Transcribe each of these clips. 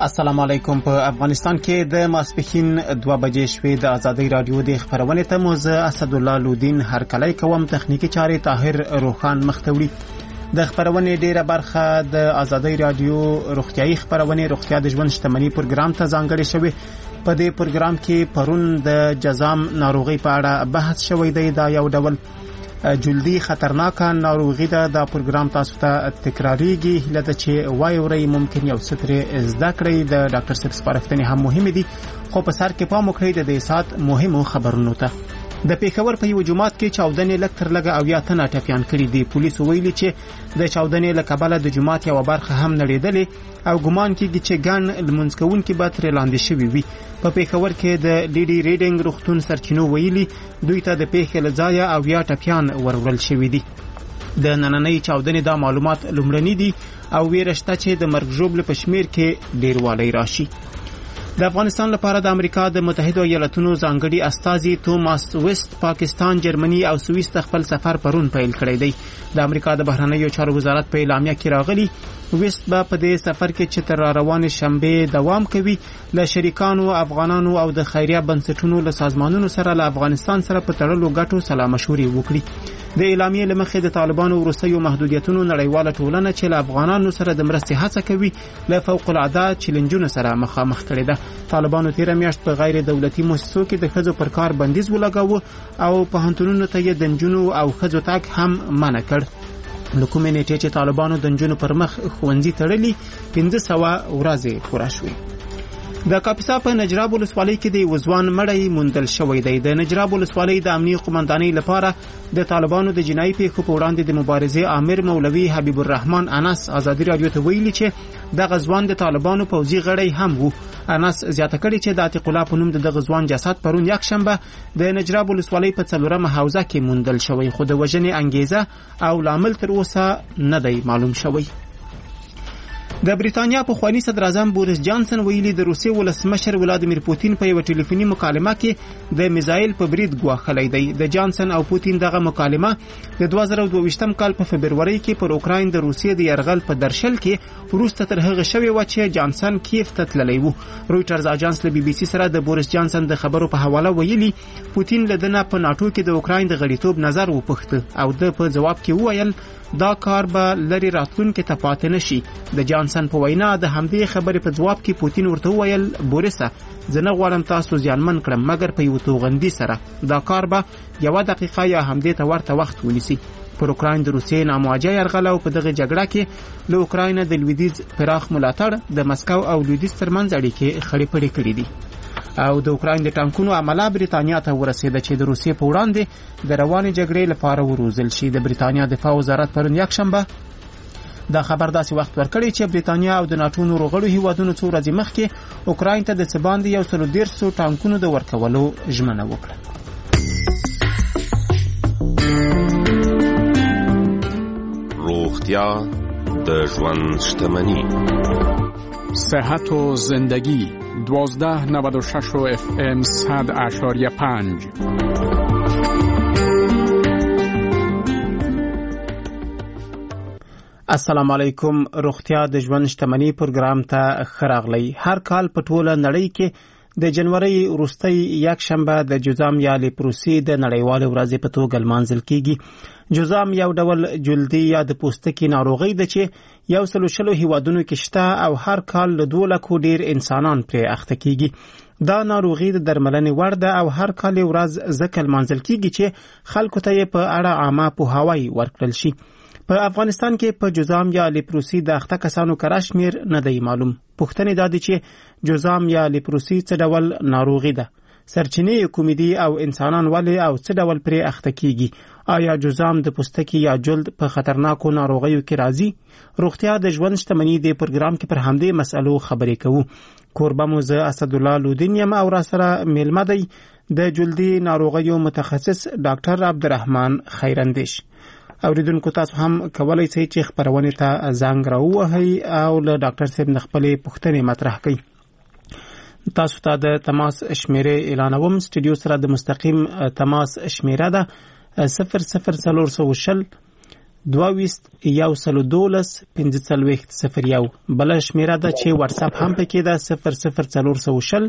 السلام علیکم. په افغانستان کې د ماسپښین 2 بجې شوې د ازادي رادیو د خبرونې ته موزه اسد الله لودین هرکلی کوم. تخنیکی چارې طاهر روخان مختوری. د خبرونې ډیره برخه د ازادي رادیو روغتیايي خبرونه روغتیا د ژوند شتمنۍ پروګرام ته ځانګړې شوی. په دې پروګرام کې پرون د جزام ناروغي په اړه بحث شوی دی. دا یو ډول جلدی خطرناکه ناروغي ده. دا پروګرام تاسو ته تکراریږي لته چې وایوري ممکن یو ستره زده کړئ. د ډاکټر صاحب سپارښتنې هم مهمه دي، خو په سر کې پام وکړئ د دې سات مهمو خبرونو ته. د پیښور په یو جماعت کې چاودنې لکتر لګه او یا تنه ټپيان کړي دي. پولیس ویلي چې د چاودنې لکبله د جماعت یو برخه هم نړیدلې او ګمان کېږي چې ګڼ لمونځکوونکي به ترې لاندې شوي وي. په پیښور کې د لیډي ریډینګ روغتون سرچینو ویلي دوی ته د پیښې له ځایه او یا ټپيان ورورل شوي دي. د نننۍ چاودنې دا معلومات لومړني دي او ویره شته چې د مرګ ژوبل په شمیر کې ډیروالی راشي. د افغانستان لپاره د امریکا د متحده ایالاتونو ځانګړي استازي توماس ویست پاکستان، جرمني او سویس ته خپل سفر پرون پیل کړی دی. د امریکا د بهرنیو چارو وزارت په اعلامیه کې راغلی ویست به په دې سفر کې چې تر روانې شنبه دوام کوي له شریکانو افغانانو او د خیریه بنسټونو له سازمانونو سره له افغانستان سره په تړلو ګټو سلا مشورې وکړي. د اعلامیې لمخې د طالبانو وروستیو محدودیتونو نړیواله ټولنه چې له افغانانو سره د مرستې هڅه کوي له فوق العاده چیلنجونو سره مخامخ کړي ده. طالبانو تیر میاشت په غیر دولتي مؤسسو کې د ښځو پر کار بندیز ولګاوه او په هنتونونو ته یې د نجونو او ښځو تګ هم منع کړ. له کومې نیټې چې طالبانو د نجونو پر مخ ښوونځي تړلي 1500 ورځې پوره شوې. د کاپیسا په نجراب ولسوالۍ کې د وزوان مړی موندل شوی دی. د نجراب ولسوالۍ د امنیه قومندانۍ لپاره د طالبانو د جنایي پیښو په وړاندې د مبارزې امیر مولوي حبیب الرحمن انس ازادي رادیو ته ویلي چې د غزوان د طالبانو پوځي غړی هم وو. انس زیاته کړي چې د عتیق الله په نوم د غزوان جسد پرون یک شنبه د نجراب ولسوالۍ په 4مه حوزه کې موندل شوی، خو د وژنې انګیزه او لامل تر اوسه نه دی معلوم شوی. د بریتانیا پخوانی صدر اعظم بوریس جانسن ویلي د روسیې ولسمشر ولادیمیر پوتین په یو ټلیفوني مکالمه کې د میزایل په برید ګواښلی دی. د جانسن او پوتین دغه مکالمه د 2022 کال په فبروري کې پر اوکراین د روسیې د یرغل په درشل کې وروسته تر هغه شوی و چې جانسن کیف ته تللی و. رویټرز اژانس له بي بي سي سره د بوریس جانسن د خبرو په حواله ویلي پوتین له دنه په ناتو کې د اوکراین د غړیتوب نظر وپوښته او د په جواب کې وویل دا کار به لري راتلونکي ته پاتې نشي. د جانسن په وینا د همدې خبرې په جواب کې پوتین ورته وویل بوریسه زه نه غواړم تاسو زیانمن کړم مګر په یو توغندي سره دا کار به 1 دقیقه یا همدې ته ورته وخت ونیسي. پر اوکراین د روسیې نامواجه یرغل او په دغه جګړه کې له اوکراین د لویدیځ پراخ ملاتړ د مسکو او لویدیځ ترمنځ اړیکې خړې پړې کړې دي. او د اوکراین د ټانکونو عمله بریتانیا ته ورسېده چې د روسیې په وړاندې د روانې جګړې لپاره وروزل شي. د بریتانیا دفاع وزارت پرون یک شنبه دا خبر داسې وخت ورکړی چې بریتانیا او د ناتو نورو غړو هیوادونو څو ورځې مخکې اوکراین ته د څه باندې 113 ټانکونو د ورکولو ژمنه وکړه. روغتیا د ژوند شتمني. صحت و زندگی 1296 FM 100.5. السلام علیکم. روغتیا د ژوند شتمنۍ پروګرام ته خراغلی. هر کال په ټوله نړۍ کې د جنوري وروستۍ یک شنبه د جزام یا لیپروسي د نړیوالې ورځې په توګه لمانځل کیږي. جزام یو ډول جلدی یا د پوستکي ناروغي ده چې 140 هیوادونو کې شته او هر کال له 2 لکو ډیر انسانان پرې اخته کیږي. دا ناروغي د درملنې وړ ده او هر کال ورځ ځکه لمانځل کیږي چې خلکو ته یې په اړه عامه پوهاوی ورکړل شي. په افغانستان کې په جزام یا لیپروسي د اخته کسانو کراشمیر نه دی معلوم. پوښتنې دا دي چې جزام یا لیپروسي څه ډول ناروغي ده، سرچینې کومې دي او انسانان ولې او څه ډول پرې اخته کیږي. آیا جزام د پوستکي یا جلد په خطرناکو ناروغیو کې راځي؟ روغتیا د ژوند شتمنۍ د پروګرام کې پر همدې مسئلو خبرې کوو. کوربه مو زه اسد الله لودین یم او را سره میلمه دی د جلدي ناروغیو متخصص ډاکټر عبدالرحمن خیراندیش. اوریدونکو تاسو هم کولای شئ چې خبرونه ته زنګ راووهئ او له ډاکټر صاحب نه خپلې پوښتنې مطرح کړئ. تاسو ته د تماس شمیره اعلانوم. سټوډیو سره د مستقیم تماس شمیره ده 00420 22-112-1501 بل شمیره ده چې واتس اپ هم پکې ده 00420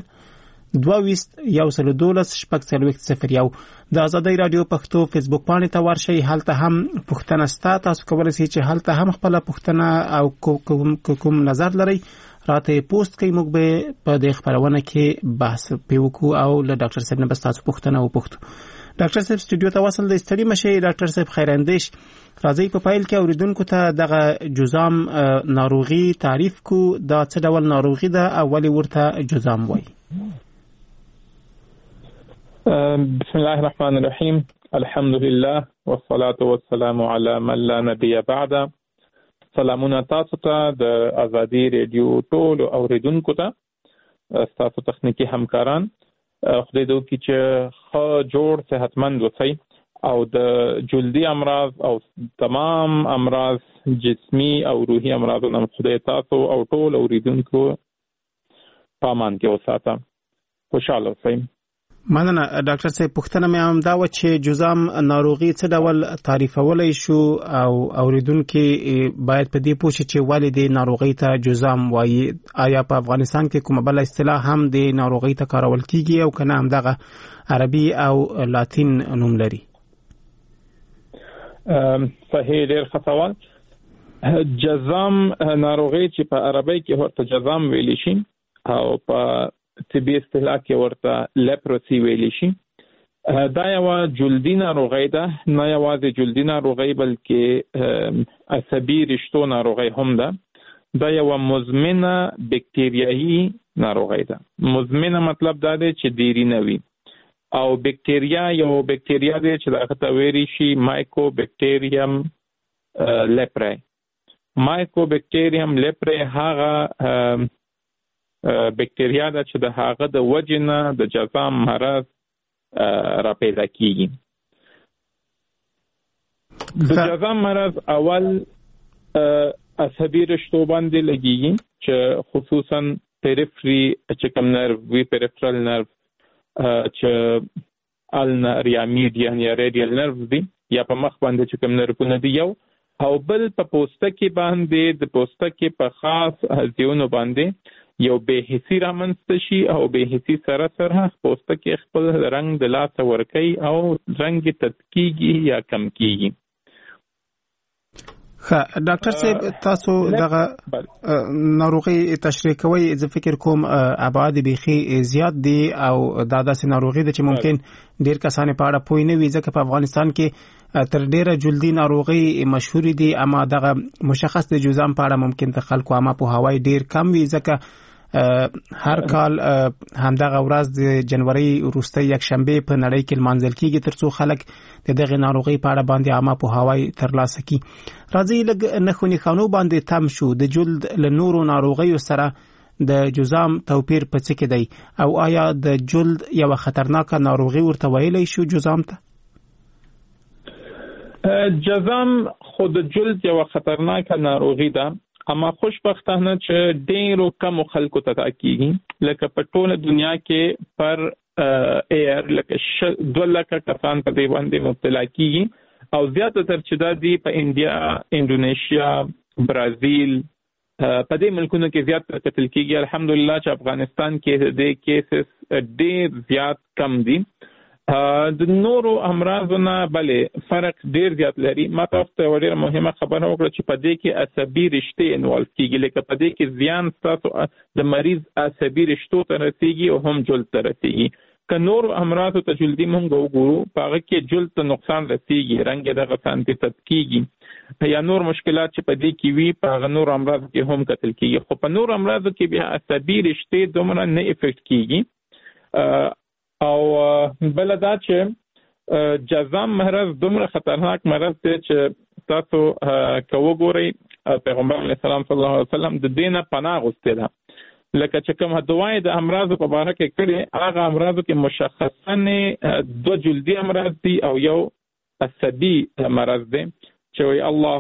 22-112-1501 د ازادۍ رادیو پښتو فیسبوک باندې ته ورشئ. هلته هم پوښتنه ستا تاسو کولای شئ چې هلته هم خپل پوښتنه او کوم نظر لرئ راته پوسټ کړئ. موږ به په دې خبرونه کې بحث وکړو او له ډاکټر صاحب نه بس تاسو پوښتنه وپوښتو. ډاکټر صاحب سټوډیو ته وصل د ستړي مشه. ډاکټر صاحب خیراندیش راځي په پایل کې اوریدونکو ته دغه جزام ناروغي تعریف کو. دا څه ډول ناروغي ده او ولې ورته جزام وایي؟ بسم الله الرحمن الرحیم. الحمد لله والصلاة والسلام علی من لا نبی بعد. سلامونه تاسو ته د ازادي رادیو ټول اوریدونکو ته، تاسو تخنیکی همکاران، خدای دې وکړي چې ښه جوړ صحتمند اوسئ او د جلدی امراض او تمام امراض جسمی او روحي امراضو نه خدای تاسو او ټول اوریدونکو په امان کې وساته. خوشاله اوسئ. مننه ډاکټر صاحب. پوښتنه مې هم دا و چې جزام ناروغي څه ډول تعریفولای شو او اوریدونکو باید په دې پوه شي چې ولې د ناروغي ته جزام وایي. آیا په افغانستان کې کومه بل اصطلاح هم د ناروغي ته کارول کیږي او کنه هم دغه عربي او لاتین نوم لري؟ صحیح، ډېر ښه سوال. جزام ناروغي چې په عربی کې ورته جزام ویل شي او په طبي اصطلاح کې ورته لیپروسی ویل شي. دا یو جلدی ناروغي ده، نه یوازې جلدی ناروغي بلکې عصبي رشتو ناروغي هم ده. دا یو مزمنه بکتریایي ناروغي ده. مزمنه مطلب دا دی چې دیری نه وي، او بکتریا یو بکتریا دی چې دغه ته ویل شي مایکوبکټیریم لیپرای. مایکوبکټیریم لیپرای هغه بکتریا ده چې د هغه د وجنه د جزام مرض را پیدا کیږي. د جزام مرض اول عصبي رشتو باندې لګیږي چې خصوصا پیریفری چې کوم نرو وی پیریفرال نرو چې النر یا میډیان یا ریډیال نرو دي یا په مخ باندې چې کوم نرونه دي یو، او بل په پوستکي باندې د پوستکي په خاص ځایونو باندې یو بېحسي رامنځته شي او بېحسي سره سره پوستکي خپل رنګ د لاسه ورکوي او رنګ تتکیږي یا کم کیږي. ډاکټر صاحب تاسو دغه ناروغي تشریح کوي. زه فکر کوم ابعاد بیخي زیات دي او دا داسې ناروغي ده چې ممکن ډیر کسان په اړه پوه نه وي، ځکه په افغانستان کې تر ډیره جلدی ناروغي مشهور دي، اما دغه مشخص د جزام په اړه ممکن د خلکو عامه پوهاوی ډیر کم وي، ځکه هر کال همدغه ورځ د جنوري وروستۍ یک شنبه په نړۍ کې لمانځل کیږي ترڅو خلک د دغه ناروغي په اړه باندې عامه پوهاوی ترلاسه کړي. راځي لږ نښونې خانو باندې تم شو. د جلد له نورو ناروغیو سره د جزام توپیر په څه کې دی او آیا د جلد یو خطرناکه ناروغي ورته ویلی شو جزام ته؟ جزام خود جلد یو خطرناکه ناروغي ده، اما خوشبختانه چې ډېرو کم خلکو ته کیږي. لکه په ټوله دنیا کې پر ایر لکه 2 لکه کسان په دې باندې مبتلا کیږي او زیاتره چې دا دي په انډیا، اندونیشیا، برازیل، په دې ملکونو کې زیات قتل کیږي. الحمدلله چې افغانستان کې د کیسز ډېر زیات کم دي. د نورو امراضو نه بلې فرق ډیر زیات لري. ما تاسو ته ډیره مهمه خبره وکړه چې په دې کې عصبي رشتې انوالو کیږي، لکه په دې کې زیان تاسو د مریض عصبي رشتو ته رسیږي او هم جلد ته رسیږي. که نورو امراضو ته جلدي مونږ وګورو په هغه کې جلد ته نقصان رسیږي، رنګ دغه سانتي تدکیږي یا نور مشکلات چې په دې کې وي په هغه نور امراضو کې هم قتل کیږي. خو په نور امراضو کې بیا عصبي رشتې دومره نه افیکټ کیږي. او بل دا چې جزام مرض دومره خطرناک مرض دی چې تاسو که وګورئ پیغمبر علیه السلام صلی الله علیه وسلم د دینه پناه غوښتې ده. لکه چې کوم دعای د امراضو په باره کې کړي، هغه امراضو کې مشخصاً 2 جلدي امراض دي او یو عصبي مرض دی چې وایي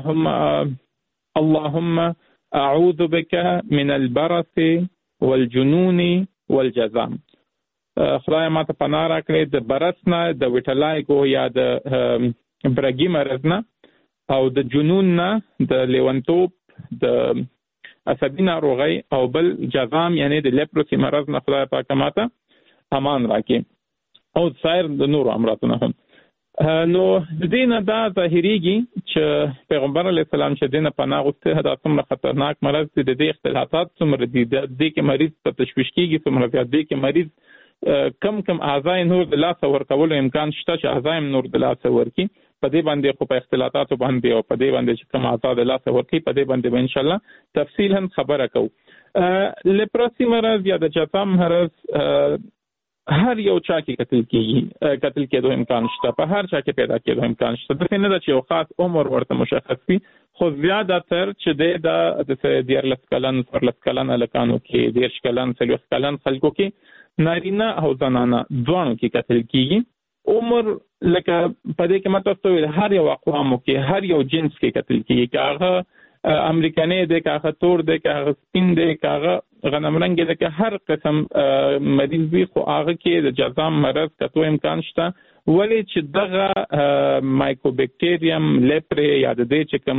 اللهم اعوذ بك من البرص والجنون والجزام. خدای ما ته پناه راکړې د برس نه، د ویټلایګو یا د برګي مرض نه او د جنون نه، د لیونتوب، د عصبي ناروغي او بل جذام یعنی د لیپروسي مرض نه خدای پاک ماته امان راکړي او سایر د نورو امراضونو هم. نو د دې نه دا ظاهريږي چې پیغمبر علیه السلام چې دینه پناه غوښته دا څومره خطرناک مرض دی، د دې اختلاطات څومره دي، د دې کې مریض په تشویش کېږي څومره زیات دی کې مریض کم اعضاء نور د لاسه ورکولو امکان شته چې اعضاء نور د لاسه ورکي، په دې باندې خو په اختلاطاتو باندې او په دې باندې چې کوم اعضاء د لاسه ورکي په دې باندې به ان شاء الله تفصیلا خبره کوو. لیپروسي مرض یا د جذام مرض هر یو چا کې قتل کېدو امکان شته، په هر چا کې پیدا کېدو امکان شته. د نه دا چې یو خاص عمر ورته مشخص وي، خو زیاده تر چې د 14 کلن 14 کلن الکانو کې 10 کلن 30 کلن خلکو کې نارینه او زنانه دوانو کې قتل کېږي. عمر لکه په دې کې مطلب ته هر یو اقوامو کې هر یو جنس کې قتل کېږي، که هغه امریکاني دی، که هغه تور دی، که هغه سپین دی، که هغه غنم رنګ دی، که هر قسم مریض وي، خو هغه کې د جذام مرض کتو امکان شته. ولې چې دغه مایکوبیکټیریم لیپري یا د دې چې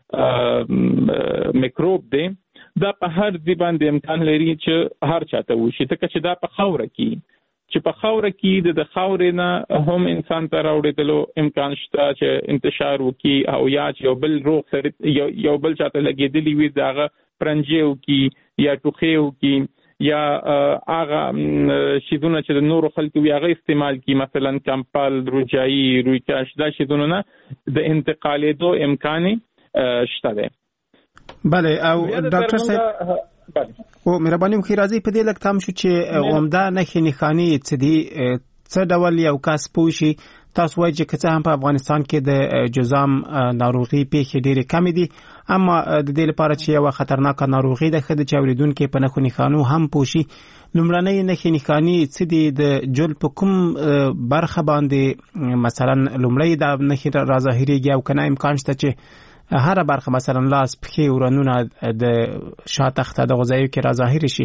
کوم میکروب دی دا په هر ځای باندې امکان لري چې هر چاته وشي، ځکه چې دا په خاوره کې چې په خاوره کې د خاورې نه هم انسان ته راوړېدلو امکان شته چې انتشار وکړي، او یا چې یو بل روغ سړی یو بل چاته لګېدلی وي د هغه پرنجې وکړي یا ټوخې وکړي یا هغه شیدونه چې د نورو خلکو وي هغه استعمال کړي، مثلا کمپل، روجایي، رویکاش، دا شیدونه نه د انتقالېدو امکان شته دی. بله. او ډاکټر صاحب او مهرباني وکړئ راځي په دې لږ تام شو چې عمده نښې نښانې څه دي، څه ډول یو کس پوه شي. تاسو وایئ چې که څه هم په افغانستان کې د جذام ناروغي پیښې ډېرې کمې دي، اما د دې لپاره چې یوه خطرناکه ناروغي ده ښه ده چې اورېدونکي په نښو نښانو هم پوه شي. لومړنۍ نښې نښانې څه دي؟ د جل په کوم برخه باندې مثلا لومړی دا نښې راظاهرېږي او که نه امکان شته چې هر برخه مثلا لاس، پښې، ورنونه د شاتخته د غذایو کې راظاهر شي؟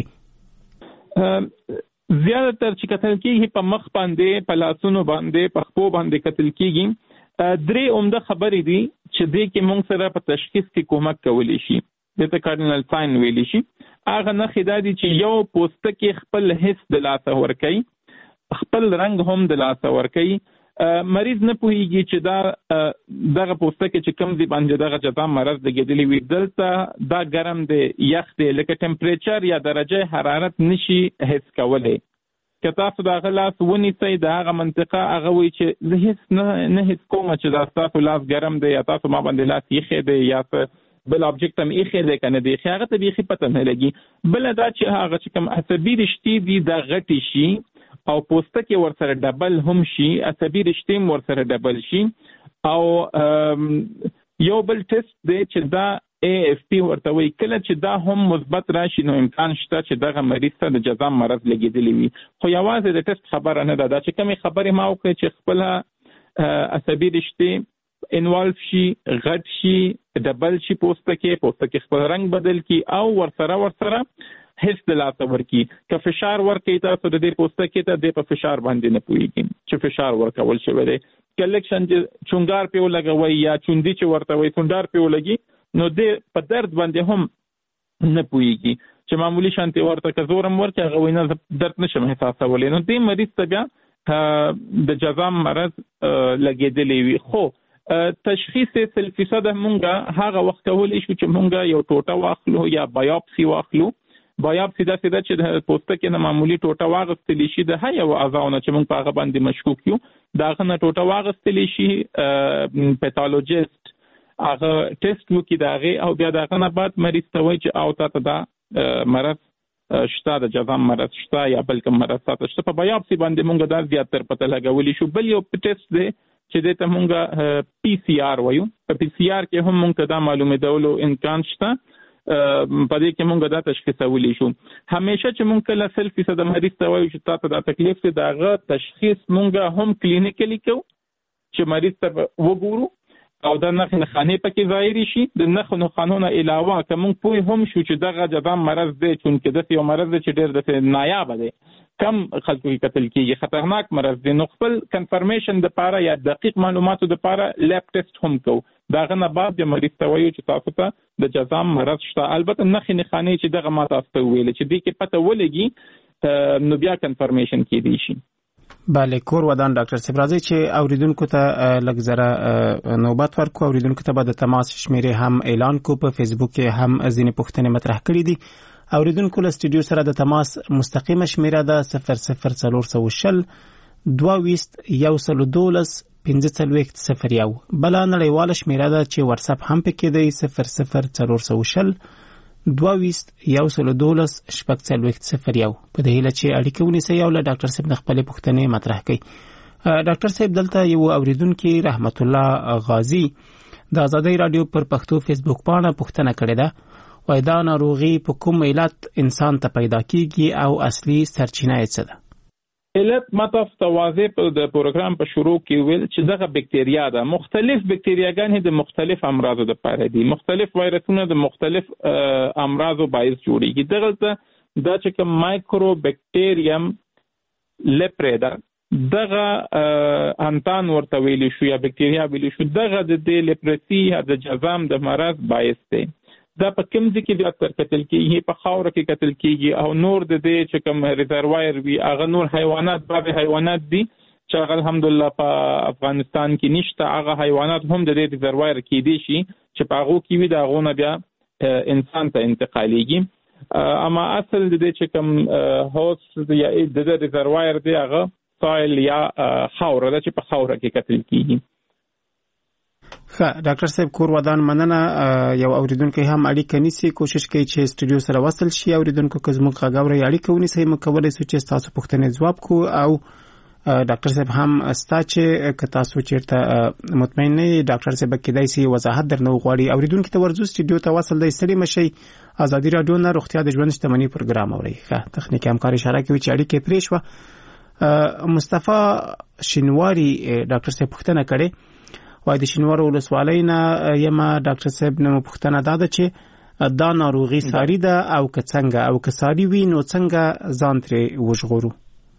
زیاده تر چې قتل کېږي په مخ باندې، په لاسونو باندې، په خپو باندې قتل کېږي. درې عمده خبرې دي چې دې کې موږ سره په تشخیص کې کومک کولی شي، دته کارډینل ساين ویلی شي. هغه نښې دا دي چې یو پوستکی خپل حس د لاسه ورکوي، خپل رنګ هم د لاسه ورکوي. مریض نه پوهیږي چې دغه پوستکی چې کوم ځای باندې دغه جذام مرض لګېدلی وي دلته دا ګرم دی، یخ دی، لکه ټمپریچر یا درجه حرارت نشي حس کولی. که تاسو د هغه لاس ونیسئ د هغه منطقه هغه وایي چې زه هیڅ نه حس کوم چې دا ستاسو لاس ګرم دی یا تاسو ما باندې لاس ایښی دی یا بل آبجیکټ هم ایښی دی که نه دی ایښی، هغه ته بیخي پته نه لګي. بله دا چې هغه چې کوم عصبي رشتې دي دا غټې شي او پوستکی ورسره ډبل هم شي، عصبي رشتې ورسره ډبل شي. او یو بل ټیسټ دی چې دا AFP ورته وایي، کله چې دا هم مثبت راشي نو امکان شته چې دغه مریض ته د جذام مرض لګېدلی وي. خو یوازې د ټیسټ خبره نه ده، دا چې کومې خبرې ما وکړې چې خپله عصبي رشتې انوالف شي، غټ شي، ډبل شي پوستکی خپل رنګ بدل کی او ورسره حس د لاسه ورکی. که فشار ورکړي تاسو د دې پوستکی ته د په فشار باندې نه پوهیږي چې فشار ورکول شوی دی. کلیکشن چې چونګار په ولګوي یا چوندي چې ورته وي چونډار په ولګي نو د په درد باندې هم نه پوهیږي چې معمولی شانتي ورته که زورم ورکړي هغه وینه درد نشم احساسولی. نو دې مریض ته بیا د جذام مرض لګېدلی وي. خو تشخیص 100% مونږه هغه وخت کولی شو چې مونږه یو ټوټه واخلو یا بایوپسي واخلو. بایوپسي داسې ده چې د پوستکي نه معمولی ټوټه واغستلی شي د هر یو اعضاونه چې مونږ په هغه باندې مشکوک یو، د هغه نه ټوټه واغستلی شي، پیتالوجیست هغه ټیسټ وکړي د هغې او بیا د هغه نه بعد مریض ته وایي چې او تا ته دا مرض شته، د جذام مرض شته یا بل کوم مرض تاته شته. په بایوپسي باندې مونږ دا زیات تر پته لګولی شو. بل یو ټیسټ دی چې دې ته مونږ PCR وایو. په PCR کې هم مونږ ته دا معلومېدولو امکان شته، په دې کې مونږ دا تشخیصولی شو. همیشه چې مونږ کله 100% د مریض ته وایو چې تاته دا تکلیف دی، د هغه تشخیص مونږ هم کلینیکلی کوو چې مریض ته وګورو او د نښې نښانې پکې ظاهري شي. د نښو نښانو نه علاوه که مونږ پوه هم شو چې دغه جذام مرض دی، چونکې داسې یو مرض دی چې ډېر داسې نایابه دی، کم خلکو کې قتل کېږي، خطرناک مرض دی، نو خپل کنفرمیشن دپاره یا دقیق معلوماتو دپاره لیب ټیسټ هم کوو داغه نه بعد د مریض ته وایو چې تاسو ته د جزام مرض شته. البته نخې نښانې چې دغه ما تاسو ته ویل چې دې کې پته ولګي نو بیا کنفرمیشن کېدی شي. بله کور ودان ډاکټر صاحب راځي چې اوریدونکو ته لږ زره نوبت ورکو. اوریدونکو ته به د تماس شمیرې هم اعلان کو. په فیسبوک کې هم ځینې پوښتنې مطرح کړې دي. اوریدونکو له سټوډیو سره د تماس مستقیمه شمیره ده 00420 22 112 1540. بل نړیواله شمیره ده چې واتس اپ هم پکې دی 00420 22 112 1540. په دې هیله چې اړیکه ونیسئ او له ډاکټر صاحب خپل پوښتنې مطرح کړئ. ډاکټر صاحب دلته یو اوریدونکو رحمت الله غازی د آزادۍ رادیو پر پښتو فیسبوک باندې پوښتنه کړې ده. وای دا ناروغي په کوم علت انسان ته پیدا کیږي او اصلي سرچینه یې څه ده؟ علت مطلب توازی په د پروګرام په شروع کې ویل چې دغه بکټریا ده. مختلف بکټریاګانې د مختلف امراضو لپاره دي. مختلف وایرسونه د مختلف امراضو باعث جوړیږي. دغه دا چې کوم مایکرو بکټریوم لیپریدا دغه انتان ورته ویل شو یا بکټریا ویل شو. دغه د لیپرسی یا د جزام د مرض باعث دی. دا په کوم ځای کې بیا کتل کېږي؟ په خاوره کې کتل کېږي او نور د دې چې کوم ریزروایر وي هغه نور حیوانات بعضې حیوانات دي چې هغه الحمدلله په افغانستان کې نشته. هغه حیوانات هم د دې ریزروایر کېدی شي چې په هغو کې وي د هغو نه بیا انسان ته انتقالیږي. اما اصل د دې چې کوم هوس یا د دې ریزروایر دی هغه سایل یا خاوره ده چې په خاوره کې کتل کېږي. ډاکټر صاحب کور ودان مننه. یو اوریدونکو هم اړیکه نیسي. کوشش کوي چې سټوډیو سره وصل شي. اوریدونکو که زموږ غاوري اړیکه ونیسي مکولای شو چې تاسو پوښتنې ځواب کو او ډاکټر صاحب هم ستا چې که تاسو چیرته مطمئن نه یې ډاکټر صاحب کېدای شي وضاحت درنه وغواړي. اوریدونکو ته ورځو سټوډیو ته وصل دی ستړي مشي. آزادي رادیو نه روغتیا د ژوند شتمنۍ پروګرام اوري. تخنیکی همکاري اشاره کوي چې اړیکه پرې شو. مصطفی شینواری ډاکټر صاحب پوښتنه کړې وای د شینوار ولسوالۍ نه یم. ډاکټر صاحب نو پوښتنه ده چې دا ناروغي ساری ده او که څنګه او که ساری وي نو څنګه ځان ترې وژغورو؟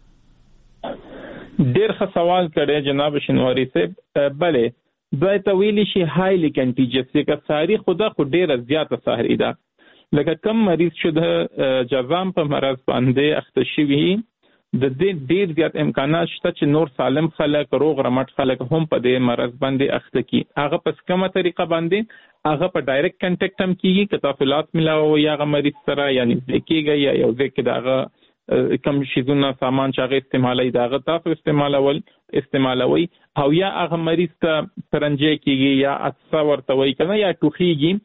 ډېر ښه سوال کړی جناب شینواری صاحب. بلې دوی ته ویلی شي هایلی کنټیجس که ساری خدا خو ډېره زیاته ساری ده. لکه کم مریض چې د جزام په مرض باندې اخته شوي د دې ډېر زیات امکانات شته چې نور سالم خلک روغ رمټ خلک هم په دې مرض باندې اخته کی. هغه په کومه طریقه باندې هغه په ډایرکټ کنټیکټ هم کیږي که تفصیلات ملاو یا هغه مریض سره یعنی کېږي یا یو ځای کې دغه کم شیزونه سامان چې هغه استعمالوي دغه تاسو استعمالوي او یا هغه مریض ته پرنجي کیږي یا اڅا ورته وایي کنه یا ټوخیږي.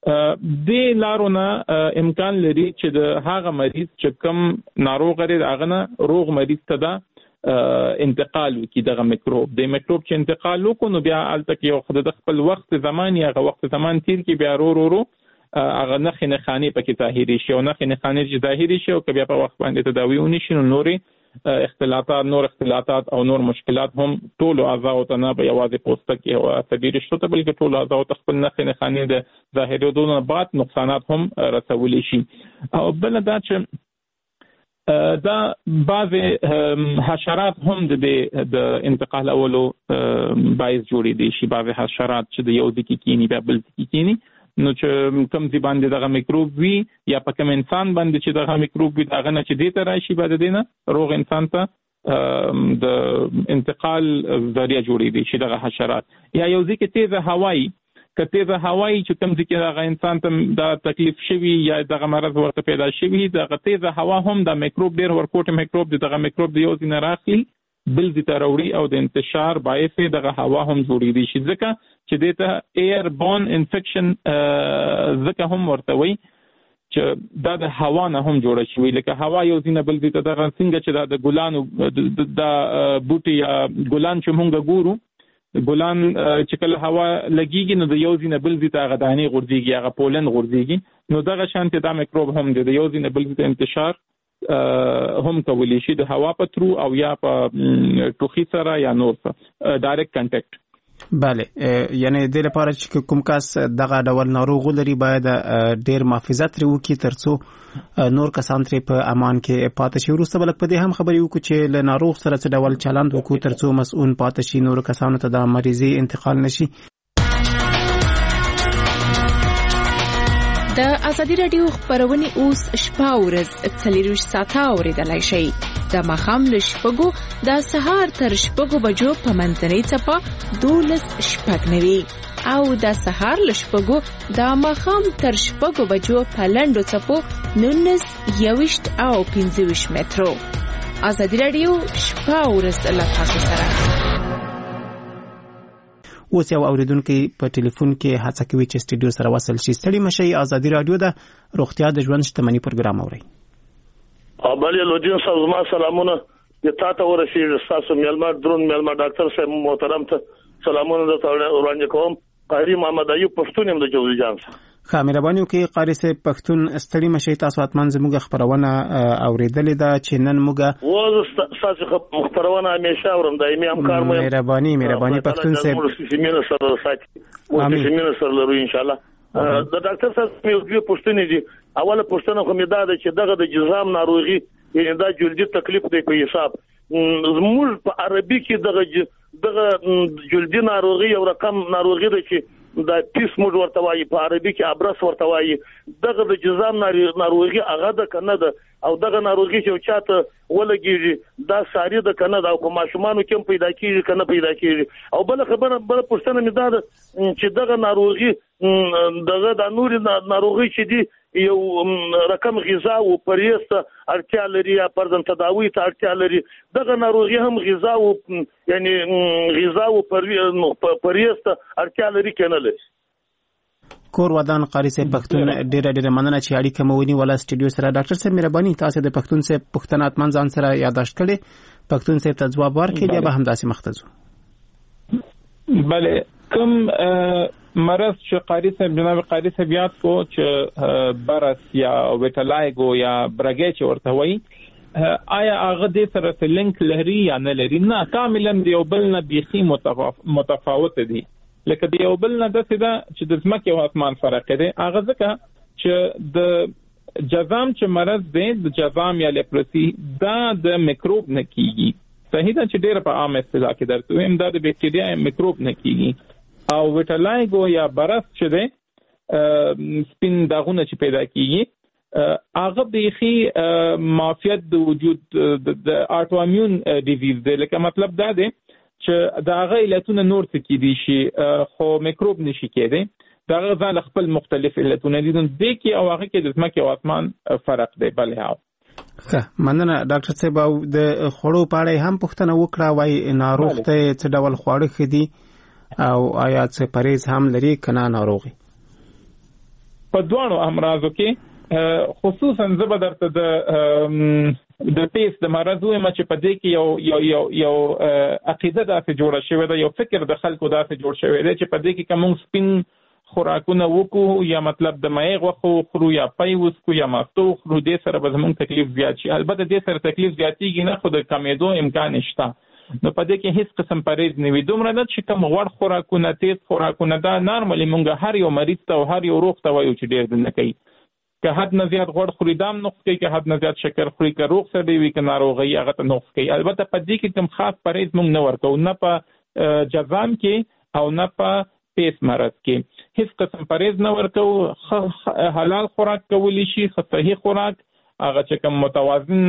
د لارونه امکان لري چې د هغه مریض چې کم ناروغ لري هغه نه روغ مریض ته دا انتقال وکړي. دغه میکروب چې انتقال وکړو نو بیا هلته کې یو خدای د خپل وخت زمان یا هغه وخت زمان تیر کې بیا رو هغه نښې نښانې پکې ظاهري شي او نښې نښانې چې ظاهري شي او که بیا په وخت باندې تداوي ونشي نو نور اختلاطات او نور مشکلات هم ټولو اعضاو ته نه به یوازې پوستکي او عصبي رشتو ته بلکې ټولو اعضاو ته خپل نښې نښانې د ظاهرېدو نه بعد نقصانات هم رسولی شي. او بله دا چې دا بعضې حشرات هم د انتقال اولو باعث جوړېدی شي. بعضې حشرات چې د یو ځای کې کینی بیا بل ځای کې کینی نو چې کم ځای باندې دغه میکروب وي یا په کوم انسان باندې چې دغه میکروب وي دغه نه چې دې ته راشي بعد دې نه روغ انسان ته د انتقال ذریعہ جوړېدی شي دغه حشرات. یا یو ځای کې تیزه هوایي چې کم ځای کې دغه انسان ته دا تکلیف شوي یا دغه مرض ورته پیدا شوي دغه تیزه هوا هم د میکروب ډېر ورکوټ میکروب دغه میکروب د یو ځای نه راخلي بل ځای ته راوړي او د انتشار باعث دغه هوا هم جوړېدی شي. ځکه چې دې ته ایر بورن انفیکشن ځکه هم ورته وایي چې دا د هوا نه هم جوړه شوي. لکه هوا یو ځای نه بل ځای ته دغه څنګه چې دا د ګلانو د بوټي یا ګلان چې موږ ګورو ګلان چې کله هوا لګیږي نو د یو ځای نه بل ځای ته هغه دانې غورځېږي هغه پولن غورځېږي نو دغه شانتې دا میکروب هم دی د یو ځای نه بل ځای ته انتشار هم کولی شي د هوا په ترو او یا په ټوخي سره یا نور سره ډایرکټ کنټیکټ. بله یعنی د لپاره چې کوم کس دغه ډول ناروغ لري باید ډیر محافظت لري وکړي ترڅو نور کسان ترې په امان کې پاتې شي. وروسته بلک په دې هم خبرې وکړو چې له ناروغ سره څه ډول چلند وکړو ترڅو مسؤل پاتې شي نور کسانو ته د مریضي انتقال نشي. د ازادي رادیو خبرونه اوس شپه ورځ 24 ساعته اوریدلای شئ. د ماښام له 6 د سهار تر 6 بجو په منځنۍ څپه 12:09 او د سهار له 6 د ماښام تر 6 بجو په لنډو څپو 19:20 او 25 مترو. ازادي رادیو شپه ورځ له تاسو سره. اوس یو اوریدونکو په ټلیفون کې هڅه کوي چې سټډیو سره وصل شي. ستړي مشي. ازادي رادیو د روغتیا د ژوند شتمنۍ پروګرام اوري. بله لودین صاحب زما سلامونه د تاسو ورسېږي. تاسو میلمه درون میلمه ډاکټر صاحب محترم ته سلامونه درته وړاندې کوم. قاری محمد ایوب پښتون هم د جوزجان څخه. ښه مهرباني وکړئ قاری صاحب پښتون. ستړي مشي. تاسو اتمن زموږ خبرونه اوریدلې ده چې نن موږ تاسو خبرونه همیشه اورم دایمي همکار مو. مهرباني پښتون صاحب سیمینه سره ساتي او سیمینه سره لرو ان شاء الله. د ډاکټر صاحب یو پښتني دي. اوله پښتنه خو مې دا ده چې دغه د جزام ناروغي یعنی دا جلدي تکلیف دی په حساب زموږ په عربي کې دغه جلدي ناروغي یو رقم ناروغي ده چې دا پیس موږ ورته وایي په عربي کې ابرص ورته وایي. دغه د جزام ناروغي هغه ده کنه ده او دغه ناروغي چې چاته ولګيږي دا ساري ده کنه دا او ماشومانو کې پیدا کیږي کنه پیدا کیږي. او بل خبره بل پښتنه مې دا ده چې دغه ناروغي دغه د نور ناروغي چې دی یو رقم غذا او پرېسته اړتیا لري یا پردن تداوی ته اړتیا لري. دغه ناروغي هم غذا او یعنی غذا او پرېسته اړتیا لري کنه لري. کور ودان قاری صاحب پښتون ډېر مننه چې اړیکه مو ونیوله سټډیو سره. ډاکټر صاحب مهرباني تاسو د پښتون صاحب پښتنه اتمن ځان سره یاداشت کړئ. پښتون صاحب ته ځواب ورکړئ بیا به هم داسې مختزو. بله کوم مرض چې قاری صاحب جناب قاری صاحب یاد کو چې برس یا ویټلایګو یا برګې چې ورته وایي آیا هغه د سره لینک لري یا نه لري؟ نه کاملا دی یو بل نه بيخي متفاوت دي. لکه دی یو بل نه داسې ده چې د ځمکې او اسمان فرق دی. هغه ځکه چې د جذام چې مرض دی د جذام یا لیپروسی دا د میکروب نه کیږي. صحیح ده چې ډېر په عام اصطلاح کې درته وایم دا د بکټریا میکروب نه کیږي. او ویټلایګو یا برس چې دی سپین داغونه چې پیدا کیږي هغه بيخي معافیت د وجود د اټوامون ډیزیز دی. لکه مطلب دا دی چې دا هغه علتونه نور څه کې دي شي خو میکروب نشي کېدی. دا غوښتل خپل مختلف علتونه دي نو د کې او هغه کې د ځمکې او اسمان فرق دی. بلې هاو ښه مننه ډاکټر صاحب. د خوړو په اړه هم پوښتنه وکړه وای ناروغ ته څه ډول خواړه خدي او آیا څه پرهیز هم لري کنه ناروغي؟ په دوانو امراضو کې خصوصا زبر درته د پیس د مرض وایم چې په دې کې یو عقیده داسې جوړه شوې ده یو فکر د خلکو داسې جوړ شوی دی چې په دې کې کوم سپین خوراکونه وکړو یا مطلب د مایغ وخو خورو یا پي وسکو یا ماستو خورو دې سره به زموږ تکلیف زیات شي. البته دې سره تکلیف زیاتېږي نه خو د کمیدو امکان شته. نو په دې کې هیڅ قسم پرهیز نه وي. دومره نه چې کوم غوړ خوراکونه تیز خوراکونه دا نارمالي مونږ هر یو مریض ته او هر یو روغ ته وایو چې ډېر نه کوي. که حد نه زیات غوړ خوري دام نقص کوي، که حد نه زیات شکر خوري که روغ سړی وي که ناروغي هغه ته نقص کوي. البته په دې کې کوم خاص پرهیز مونږ نه ورکو نه په جذام کې او نه په پیس مرض کې هیڅ قسم پرهیز نه ورکو. حلال خوراک کولی شي، صحي خوراک هغه چې کوم متوازن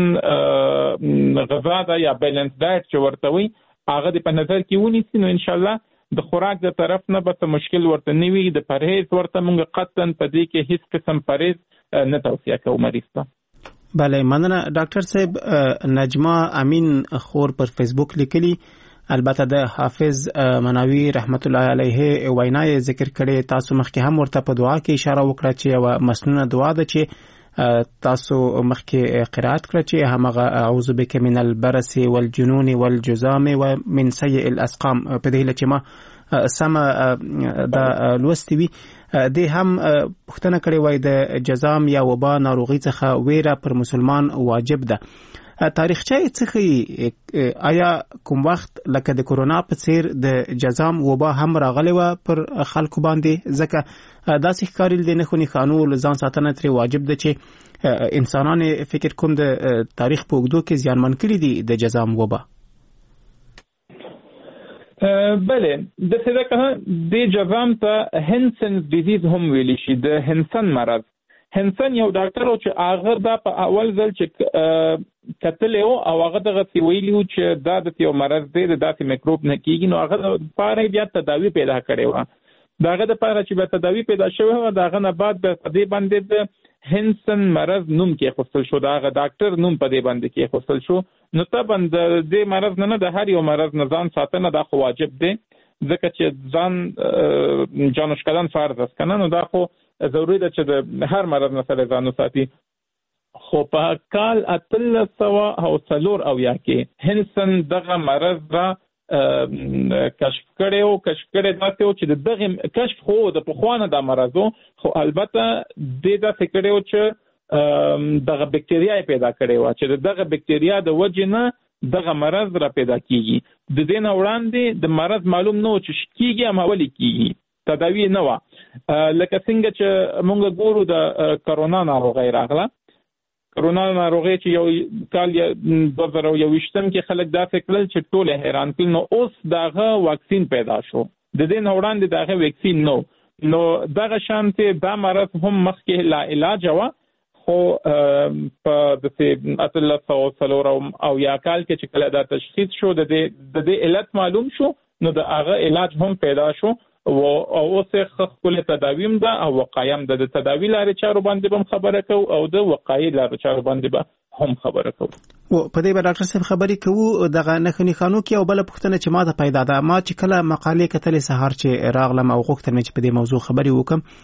غذا ده یا بیلانس ډایټ چې ورته وي هغه د په نظر کې ونیسي نو ان شاء الله د خوراک د طرف نه به مشکل ورته نه وي. د پرهیز ورته موږ قطعا په دې کې هیڅ قسم پرهیز نه توصیه کوو مریض ته. بله مننه ډاکټر صاحب. نجما امین خور پر فیسبوک لیکلی البته د حافظ مناوی رحمت الله علیه وینا ذکر کړي. تاسو مخکې هم ورته په دعا کې اشاره وکړه چې یو مسنونه دعا ده چې تاسو مخکې قرات کړه چې همغه اعوذ بک من البرس والجنون والجذام ومن سيء الاسقام په دې لچې ما سم د لوستوي د هم پښتنه کړي وای د جذام یا وبا ناروغي څخه ویره پر مسلمان واجب ده. تاریخچه څخه آیا کوم وخت لکه د کورونا په څیر د جذام وبا هم راغلی و پر خلکو باندې؟ ځکه داسې ښکارېل دي نه خو نښانو ځان ساتنه ترې واجب ده چې انسانان فکر کوم د تاریخ په اوږدو کې زیانمن کړي دي د جذام وبا. بله د څه د جذام ته هنسن ډیزیز هم ویل شي، د هنسن مرض هنسن یو ډاکټر او چې هغه دا په اول ځل چې کتل او هغه دغه سی ویلو چې دا د یو مرض دی د داسې میکروب نه کیږي، نو هغه لپاره بیا تداوی پیدا کړې و. داغه د لپاره چې به تداوی پیدا شوی و، داغه نه بعد به په دې باندې د هنسن مرض نوم کې خوستل شو، داغه ډاکټر نوم په دې باندې کې خوستل شو. نو طبعا د دې مرض نه د هر یو مرض نه ځان ساتنه دا خو واجب دی، ځکه چې ځان جانوش کردن فرض است کنه، نو دا خو ضروری ده چې د هر مرض نه سره ځان وساتي. خو په کال 1304 کې هنسن دغه مرض را کشف کړي داسې و چې دغه کشف خو د پخوانه د مرضو، خو البته د داسې کړي و چې دغه بکتریا پیدا کړي و چې دغه بکتریا د وجه نه دغه مرض را پیدا کیږي. د دې نه وړاندې د مرض معلوم نه و چې کیږي هم اولی کیږي، تداوی نه و. لکه څنګه چې مونږ ګورو د کرونا ناروغي راغله، کرونا ناروغي چې یو کال 2021 کې خلک داسې کړل چې ټول حیران کړل. نو اوس دغه واکسین پیدا شو، د دې نه وړاندې دغه واکسین نو دغه شانته دا مرض هم مخکې لا علاج و، خو په د 1304 او یا کال کې چې کله دا تشخیص شو د دې علت معلوم شو، نو د هغه علاج هم پیدا شو او اوس خپل تداویم ده او وقایم ده. د تداوی لارې چارو باندې هم خبره کوو او د وقایي لارې چارو باندې به هم خبره کوو. او په دې به ډاکټر صاحب خبرې کوو دغه نښې خانو کې. او بل پوښتنه چې ما ته پیدا ده، ما چې کله مقالې کتلې سهار چې راغلم او غوښتم چې په دې موضوع خبرې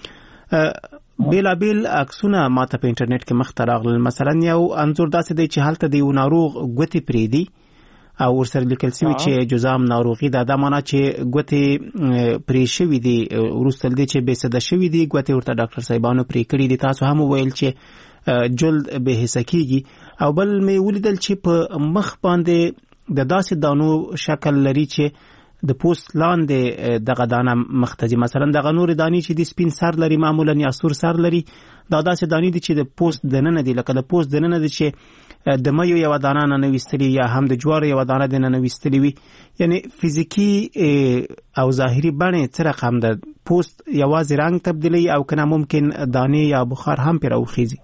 وکم، بیلابیل عکسونه ما ته په انټرنیټ کې مخته راغلل. مثلا یو انځور داسې دی چې هلته د یو ناروغ ګوتې پرېدي او ورسره لیکل شوی چې جزام ناروغي ده. دا معنا چې ګوتې پرې شوی دي، وروسته دې چې بې سده شوی دي ګوتې ورته ډاکټر صاحبانو پرې کړي دي. تاسو هم وویل چې جلد به حصه کیږي. او بل مې ولیدل چې په مخ باندې د داسې دانو شکل لري چې د پوست لاندې دغه دانه مختزي. مثلا دغه نور دانی چې د سپین سر لري معمولا یا سور سر لري، دا داسې دانی دي چې د پوست دننه دي، لکه د پوست دننه دي چې د مېو یو دانه نه نوستلی یا هم د جوار یو دانه د نه نوستلی وي. یعنی فزیکی او ظاهری باندې څه رقم ده، پوست یوازې رنگ تبدیلی او کنه ممکن دانه یا بخار هم پر اوخیزي.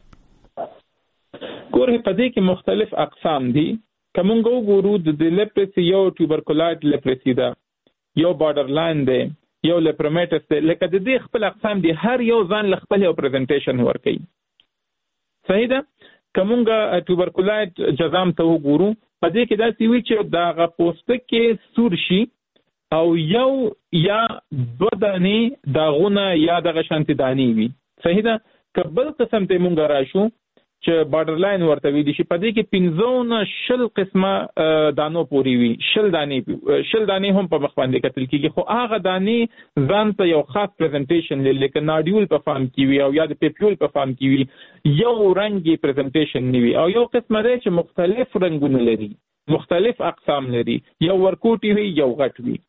ګوره په دې کې مختلف اقسام دي. کومه ګورو د لیپرسی یو ټوبرکولایت لیپرسی ده، یو بارډرلاین دی، یو لیپرومیټس دی. لکه د دې خپل اقسام دي، هر یو ځان له خپل یو پریزنټیشن ورکوي. صحیح ده. کومه ټوبرکولایت جزام ته وګورو، په دې کې دا سی وی چې دا پوسټ کې سور شي او یو یا دو دانې داغونه یا دغه شانتي دانې وي. صحیح ده. کبل قسم ته مونږ راشو چې بارډرلاین ورته وی دي، په دې کې 15 قسمه دانو پوری وي، 10 دانې هم په مخ باندې کتل کیږي. خو هغه دانې ځان ته یو خاص پریزنټیشن لري، لکه ناډیول په فارم کې وي او یا د پیپیول په فارم کې وي، یو رنګي پریزنټیشن نیوي. او یو قسمه ده چې مختلف رنگونه لري، مختلف اقسام لري، یو ورکوټي وي یو غټ وي.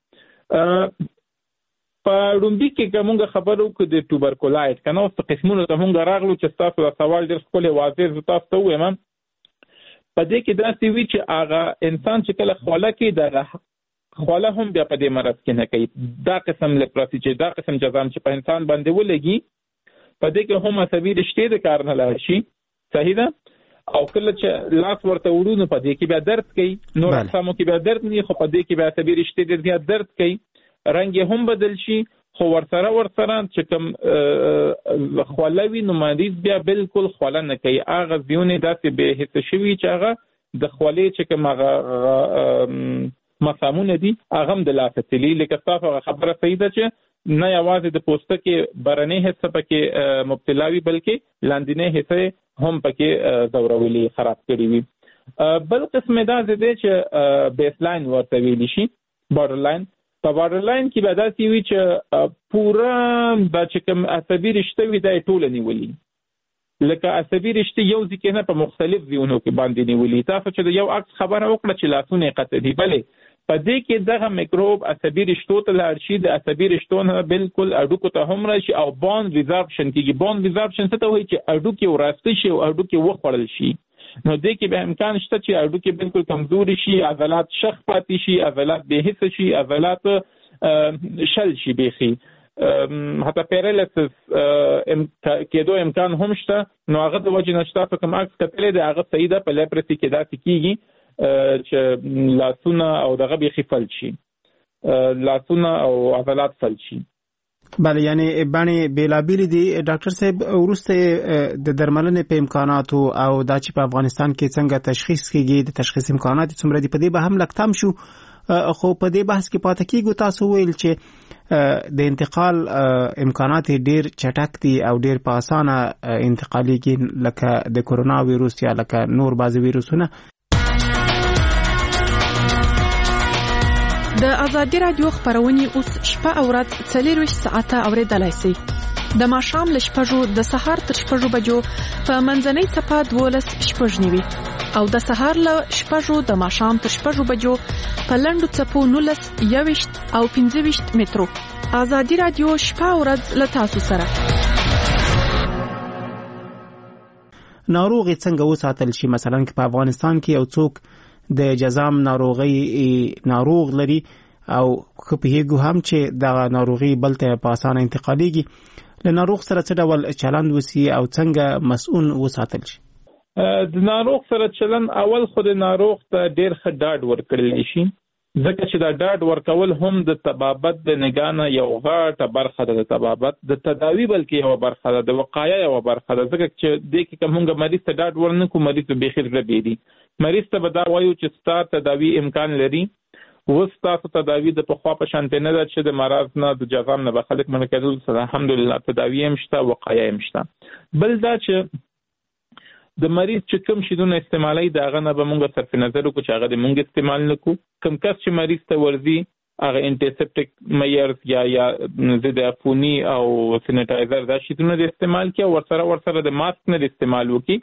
په رومبي کې کومه خبرو کې د ټوبرکولایت کنه اوس قسمونه ته مونږ راغلو چې تاسو دا سوال ډېر خپل واضح تاسو ته وایم. په دې کې دا سی وی چې هغه انسان چې کله خوله کې د خوله هم بیا په دې مرض کې نه کوي. دا قسم لیپرسی چې دا قسم جزام چې په انسان باندې ولګي، په دې کې هم عصبي رشتې د کار نه لاړ شي. صحیح ده. او کله چې لاس ورته وړو په دې کې بیا درد کوي، نور اقسامو کې بیا درد نه، خو په دې کې بیا عصبي رشتې ډېر درد کوي، رنگ هم بدل شي. خو ورسره چې کوم خولوي نو مریض بیا بالکل خوله نه کوي. هغه زیونه داسې به حس شوي چې هغه د خولې چې کوم هغه مسامونه دي هغه هم د لاسه تلی. لکه تاسو خبره صحیح ده چې نه یوازې د پوسټ کې برنه حصہ پکې مبتلا وي، بلکې لاندینه حصہ هم پکې زورولي خراب کړی وي. بل قسمه دا ده چې بیسلاین ورته ویل شي، بارډرلاین. په بارډرلاین کې به داسې وي چې پوره د چې کوم عصبي رشته وي دا ټول نیولي، لکه عصبي رشته یو ځکه نه په مختلف ځایونو کې باندې نیولي. تاسو چې د یو عکس خبره وکړه چې لاسونه قطع دي، بلې په دې کې دغه میکروب عصبي رشتو ته لاړ شي، د عصبي رشتو نه بالکل اډوکو ته هم راشي او بوند ریزارپشن کېږي. بوند ریزارپشن څه ته وایي چې اډوکې وراسته شي او اډوکې وخوړل شي. نو دې کې به امکان شته چې اډوکې بالکل کمزوري شي، عضلات شخ پاتې شي، عضلات بې حس شي، عضلات شل شي بیخي. حتی پیرالیسس کېدو امکان هم شته. نو هغه د وجې نه چې تاسو کوم عکس کتلې دی هغه صحیح ده. په لیپرسي کې داسې کېږي چې لاسونه او دغه بیخي فلج شي، لاسونه او عضلات فلج شي. بله، یعنی باندې بیلابیل دي ډاکټر صاحب. ورسته د درملنې په امکاناتو او دا چې په افغانستان کې څنګه تشخیص کیږي، د تشخیص امکانات څومره دي، په دې به هم لکتم شو. خو په دې بحث کې پاتې کیږو. تاسو ویل چې د انتقال امکانات ډیر چټک دي او ډیر په اسانه انتقالیږي لکه د کورونا وایروس یا لکه نور بعض وایروسونه. د آزادي رادیو خبرونه اوس شپه او ورځ 24 ساعته اوریدلای شئ. د ماښام له 6 د سهار تر 6 بجو په منځنۍ څپه 12:09 او د سهار له 6 د ماښام تر 6 بجو په لنډو څپو 19 21 او 25 مترو. آزادي رادیو شپه او ورځ له تاسو سره. ناروغي څنګه وساتل شي؟ مثلا په افغانستان کې یو څوک د جزام ناروغ لري او خپېږو هم چې دا ناروغي بلته په اسانه انتقالېږي، له ناروغ سره څه ډول چلند وسی او څنګه مسؤل وساتل شي؟ د ناروغ سره چلند اول خو د ناروغ ته ډیر ښه ډاډ ورکړل شي، ځکه چې دا ډاډ ورکول هم د طبابت د نگانه یو غاټه برخه ده. د طبابت د تداوی بلکې یو برخه ده، د وقایه یو برخه ده. ځکه چې د کې کومه مریض ته ډاډ ورنکو، مریض به بخیر ربېدي. مریض ته به دا وایو چې ستاسو تداوی امکان لري، وستاسو تداوی د پخوا په شان نه ده چې د مرض نه د جزام نه به خلک منع کېدل. سره الحمدلله تداوی هم شته، وقایه هم شته. بل دا چې د مریض چې کوم شیدونه استعمالي دا غنه به مونږ صرف نظر وکړو چې هغه د مونږ استعمال نکو. کوم کس چې مریض ته ورځي هغه انټیسپټیک میرز یا ضد عفونی او سینیټایزر دا شیدونه د استعمال کې ورسره د ماسک نه استعمال وکړي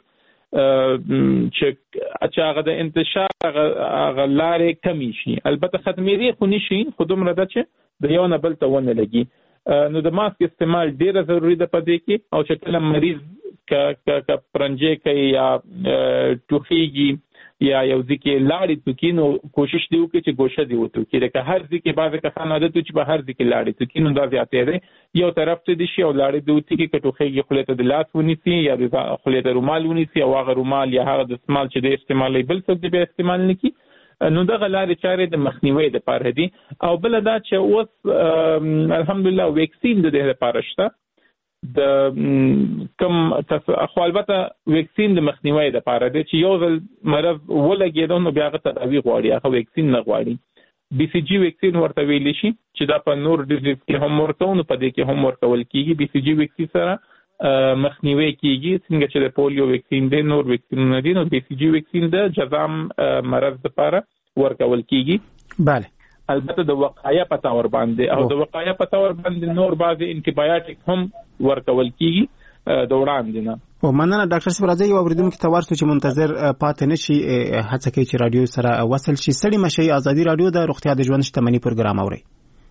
چې هغه د انتشار هغه لارې کمی شي. البته ختمېږي خو نشي، خو دومره ده چې د یو نه بل ته ونه لګي. نو د ماسک استعمال ډیره ضروری ده په دې کې. او چې کله مریض که پرنجې کوي یا ټوخیږي یا یو ځکه لاړې توکي، نو کوشش دی وکړي چې ګوشه دی وتوکي. لکه هر ځکه بعضې کسان عادت چې په هر ځکه لاړې توکي، نو دا زیاتې دی. یو طرف ته دي شي او لاړې دی وتوکي، که ټوخیږي خولې ته د لاس ونیسي یا د خولې ته رومال ونیسي، او هغه رومال یا هغه د استعمال چې د استعمالي بل څه دی به استعمال نه کړي. نو دغه لارې چارې د مخنیوي لپاره دي. او بل دا چې اوس الحمدلله ویکسین د دې لپاره شته. د کوم خو البته ویکسین د مخنیوي لپاره دی چې یو ځل مرض ولګېدو نو بیا هغه تداوی غواړي، هغه ویکسین نه غواړي. بي سي جي ویکسین ورته ویل شي چې دا په نور ډیزیز کې هم ورکو، نو په دې کې هم ورکول کیږي. بي سي جي ویکسین سره مخنیوي کیږي، څنګه چې د پولیو ویکسین دی، نور ویکسینونه دي. نو بي سي جي ویکسین د جزام مرض لپاره ورکول کیږي. بله، البته د وقایه په تور باندې او د وقایه په تور باندې نور بعضی انټي هم ورکول کیږي د وړاندې نه. او مننه ډاکټر صاحب. راځي یو اوریدونکو ته ورسو چې منتظر پاتې نشي، هڅه کوي چې رادیو سره وصل شي. ستړي مشي. آزادي رادیو د روغتیا د ژوند شتمنۍ پروګرام اوري.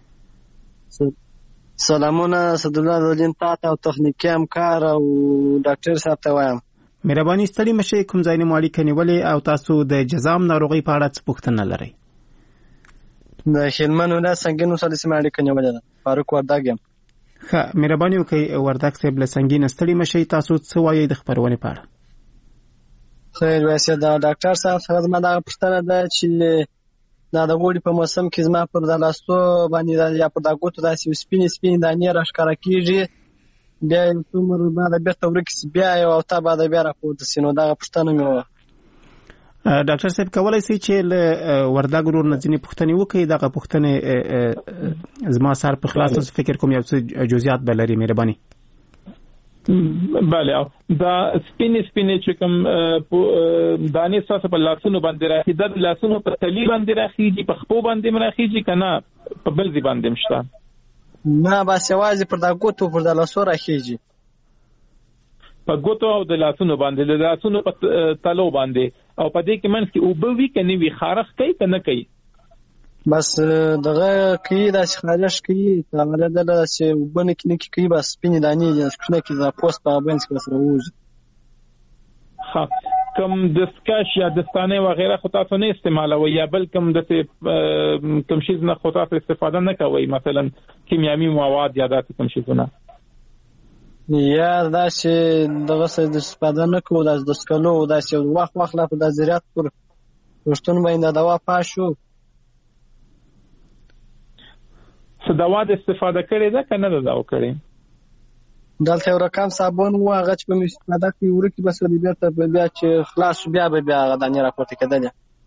سلامونه اسدالله رولین تاسو او تخنیکی همکار او ډاکټر صاحب ته وایم. مهرباني ستړي مشي. کوم ځای نه مالي کنيولې او تاسو د جزام ناروغي په اړه څه پوښتنه لرئ؟ د هلمند ولایت سنگین وسله سیمه اړیکه نیولې ده. فاروق وردګ یم. ښه، مهرباني وکړئ وردګ صاحب له سنگین ستړي مشي. تاسو څه وایي د خبرونې په اړه؟ خیر واسه دا ډاکټر صاحب سره زما دا پوښتنه ده چې دا د غوړي په موسم کې زما پر د لاسو باندې یا پر د ګوتو داسې سپین دانې راښکاره کیږي، بیا څومره بعد بیرته ورکې بیا یو او تا بعد بیا راپورته سي. نو دا پوښتنه مې وه. ډاکټر صاحب کولای شي چې له وردګ ورور نه ځینې پوښتنې وکړي؟ دغه پوښتنې زما سر په خلاص اوس فکر کوم یو څه جزئیات به لري. مهرباني. بله، دا سپینې چې کوم دانې ستاسو په لاسونو باندې راخي، دا د لاسونو په تلی باندې راخیږي، په خپو باندې راخیږي که نه په بل ځای باندې هم شته؟ نه، بس یوازې پر د ګوتو پر د لاسو راخیږي. په ګوتو او د لاسونو باندې، د لاسونو په تلو باندې. او په دې کې منځ کې اوبه وي که نه وي، خارښ کوي که نه کوي؟ بس دغه کوي داسې خارښ کوي، هغه داسې اوبه نه کوي، بس سپینې دانې کوچنۍ کې د پوست په منځ کې بس راوځي. کم دسکش یا دستانه و غیره خو تاسو نه استعمالوي یا بل کم د کم شیز نه خو تاسو استفاده نه کوي مثلا کیمیاوي مواد یا داسې کم شیزونه یا دا چې دغه څه استفاده نه کوو د دسکلو دا چې وخت لا په ضرورت پر وشتون باندې دوا پاشو څه دوا د استفاده کړي دا کنه دا وکړي دلته یو رقم صابون و هغه چې په استفاده کې ورکی بس بیا ته بیا چې خلاص بیا غدانې راپورته کېدل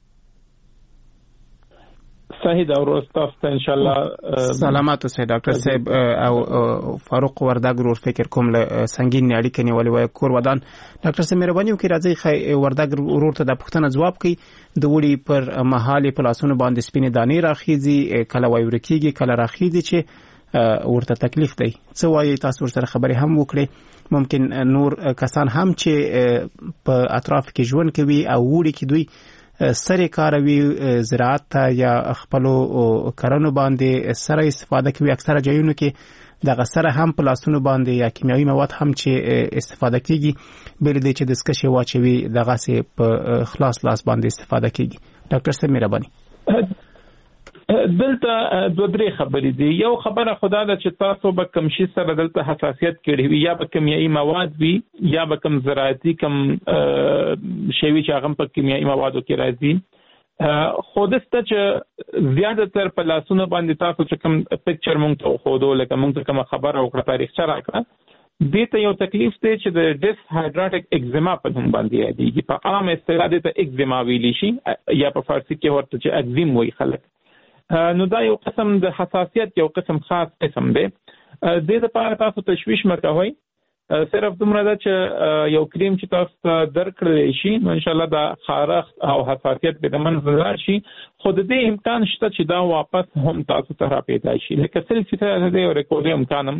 صحیح دا ورسته ان شاء الله سلامات اوسئ ډاکټر صاحب او فاروق وردګ ورور فکر کوم له سنگین اړیکې نیولې وای کور ودان ډاکټر صاحب مهرباني وکړئ راځي وردګ ورور ته د پوښتنه جواب کړئ د وړي پر مهال په لاسونو باندې سپینې دانې راخیږي کله وای ورکیږي کله راخیږي چې ورته تکلیف دی څه وایي تاسو سره خبرې هم وکړي ممکن نور کسان هم چې په اطراف کې ژوند کوي او وړي کې دوی سره کاروي زراعت ته یا خپل کارونو باندې سره استفاده کوي اکثره ځایونو کې دغه سره هم په لاسونو باندې یا کیمیاوي مواد هم چې استفاده کیږي بل دې چې د سکشي واچوي دغه سه په خلاص لاس باندې استفاده کیږي ډاکټر صاحب مهرباني دلته دوه درې خبرې دي یو خبره خدا ده چې تاسو به کوم شي سره دلته حساسیت کړی وي یا به کیمیاوي مواد وي یا به کوم زراعتي کوم شی چې هغه په کیمیاوي موادو کې راځي خو دسته چې زیاده تر په لاسونو باندې تاسو چې کوم پکچر مونږ ته خو دوه لکه مونږ ته کوم خبره وکړه تاریخچه راکړه دې ته یو تکلیف دی چې د ډیس هایدراټیک ایگزیما په نوم باندې یادېږي په عام اصطلاح ته ایگزیما ویلی شي یا په فارسی کې ورته چې اگزیم وایي خلک نو دا یو قسم د حساسیت یو قسم خاص قسم دی د لپاره تاسو تشویش مکوئ صرف دومره ده چې یو کریم چې تاسو درکړل شي نو ان شاء الله دا خارښت او حساسیت به د منځ شي خو د دې امکان شته چې دا واپس هم تاسو ته پیدا شي لکه سلسله د ریکورډ امکانم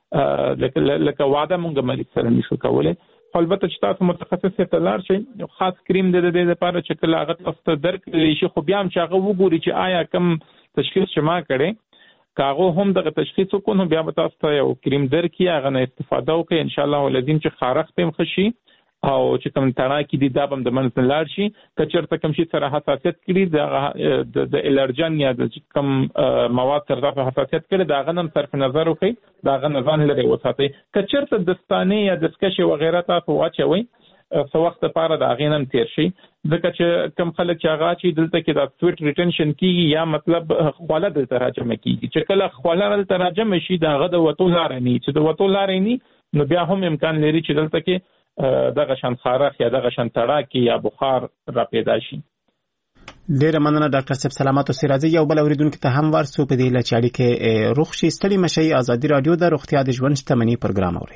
لکه واده مونږ مریض سره نشو کولای البته چې تاسو متخصص ته لاړ شئ خاص کریم د دې لپاره چې کله هغه تاسو درکړل شي خو بیا هم چې هغه وګوري چې آیا کم تشخیص شما کړي کاغو هم دغه تشخیص وکړو بیا به تاسو ته یو کریم درکړي هغه نه استفاده وکړئ ان شاء الله ولازم چې خارښت هم خشي او چې کوم تڼاکې دي دا به د منځ لاړ شي که چېرته کوم شي سره حساسیت کړي د الرجن یا د کوم مواد سره د حساسیت کړي دا غنم صرف نظر وکړي دا غن ځان لري وساتئ که چېرته دستانې یا دسکشې وغیره تاسو واچوئ څه وخت لپاره د هغې نه تېر شي ځکه چې کوم خلک چې هغه چې دلته کې دا سویټ ریټنشن کېږي یا مطلب خوله دلته راجمع کېږي چې کله خوله دلته راجمع شي د هغه د وتو لارې نه چې د وتو لارې نه نو بیا هم امکان لري چې دلته کې دغه شان خارښ یا دغه شان تړاکې یا بخار را پیدا شي ډیره مننه ډاکټر صاحب سلامات اوسئ راځي یو بل اوریدونکو ته هم ورسو په دې لچاړي کې روغ شي ستړي مشي ازادي رادیو د روغتیا د ژوند شتمنۍ پروګرام اوري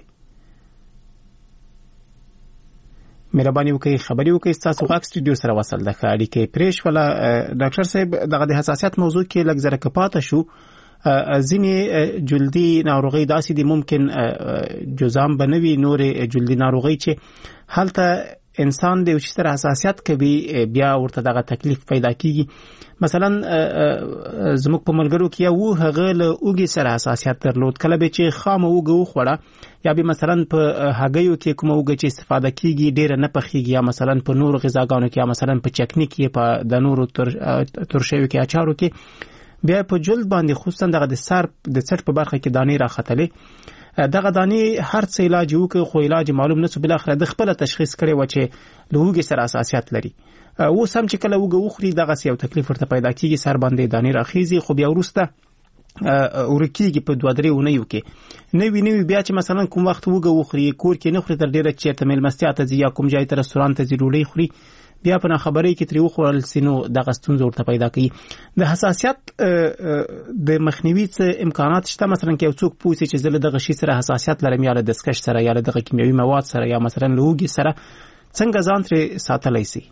مهرباني وکړئ خبري وکړئ تاسو غاک سټډیو سره وصل د خاړي کې پریش ولا ډاکټر صاحب دغه د حساسیت موضوع کې لږ زره کپاته شو ځینې جلدي ناروغي داسې دي ممکن جزام بنوي نور جلدي ناروغي چې حالته انسان د وچ سره حساسیت کوي بیا ورته دغه تکلیف پیدا کیږي مثلا زموږ په ملګرو کې یو هغه له اوږې سره حساسیت درلود کله به چې خامه اوږه وخوړه یا به مثلا په هګیو کې کوم اوږه چې استفاده کیږي ډیره نه پخېږي یا مثلا په نور غذاګانو کې یا مثلا په چکني کې په د نورو ترشیو کې اچارو کې بیا په جلد باندې خصوصا دغه د سر د څټ په برخه کې دانې راختلې دغه دانې هر څه علاج وکړي خو علاج معلوم نه سو بل اخر د خپل تشخیص کړي و چې لوګي سره حساسیت لري و سم چې کله وګه وخري دغه یو تکلیف ورته پیدا کیږي سر باندې دانې راخیږي خو بیا ورسته ورکیږي په 2-3 اونیو کې نوی بیا چې مثلا کوم وخت وګه وخري کور کې نه خوري تر ډیره چیرته مېلمستیا ته ځي یا کوم ځای ته رستورانت ته ځي ډوډۍ خوري بیا په خبرې کې تری وخورل سينو دغه ستونزه ورته پیدا کوي د حساسیت د مخنیوي څخه امکانات شته مثلا کې یو څوک پوښتنه چې زله دغه شی سره حساسیت لرم یا د دسکش سره یا د کیمیاوي مواد سره یا مثلا لوګي سره څنګه ځان تر ساتلای شي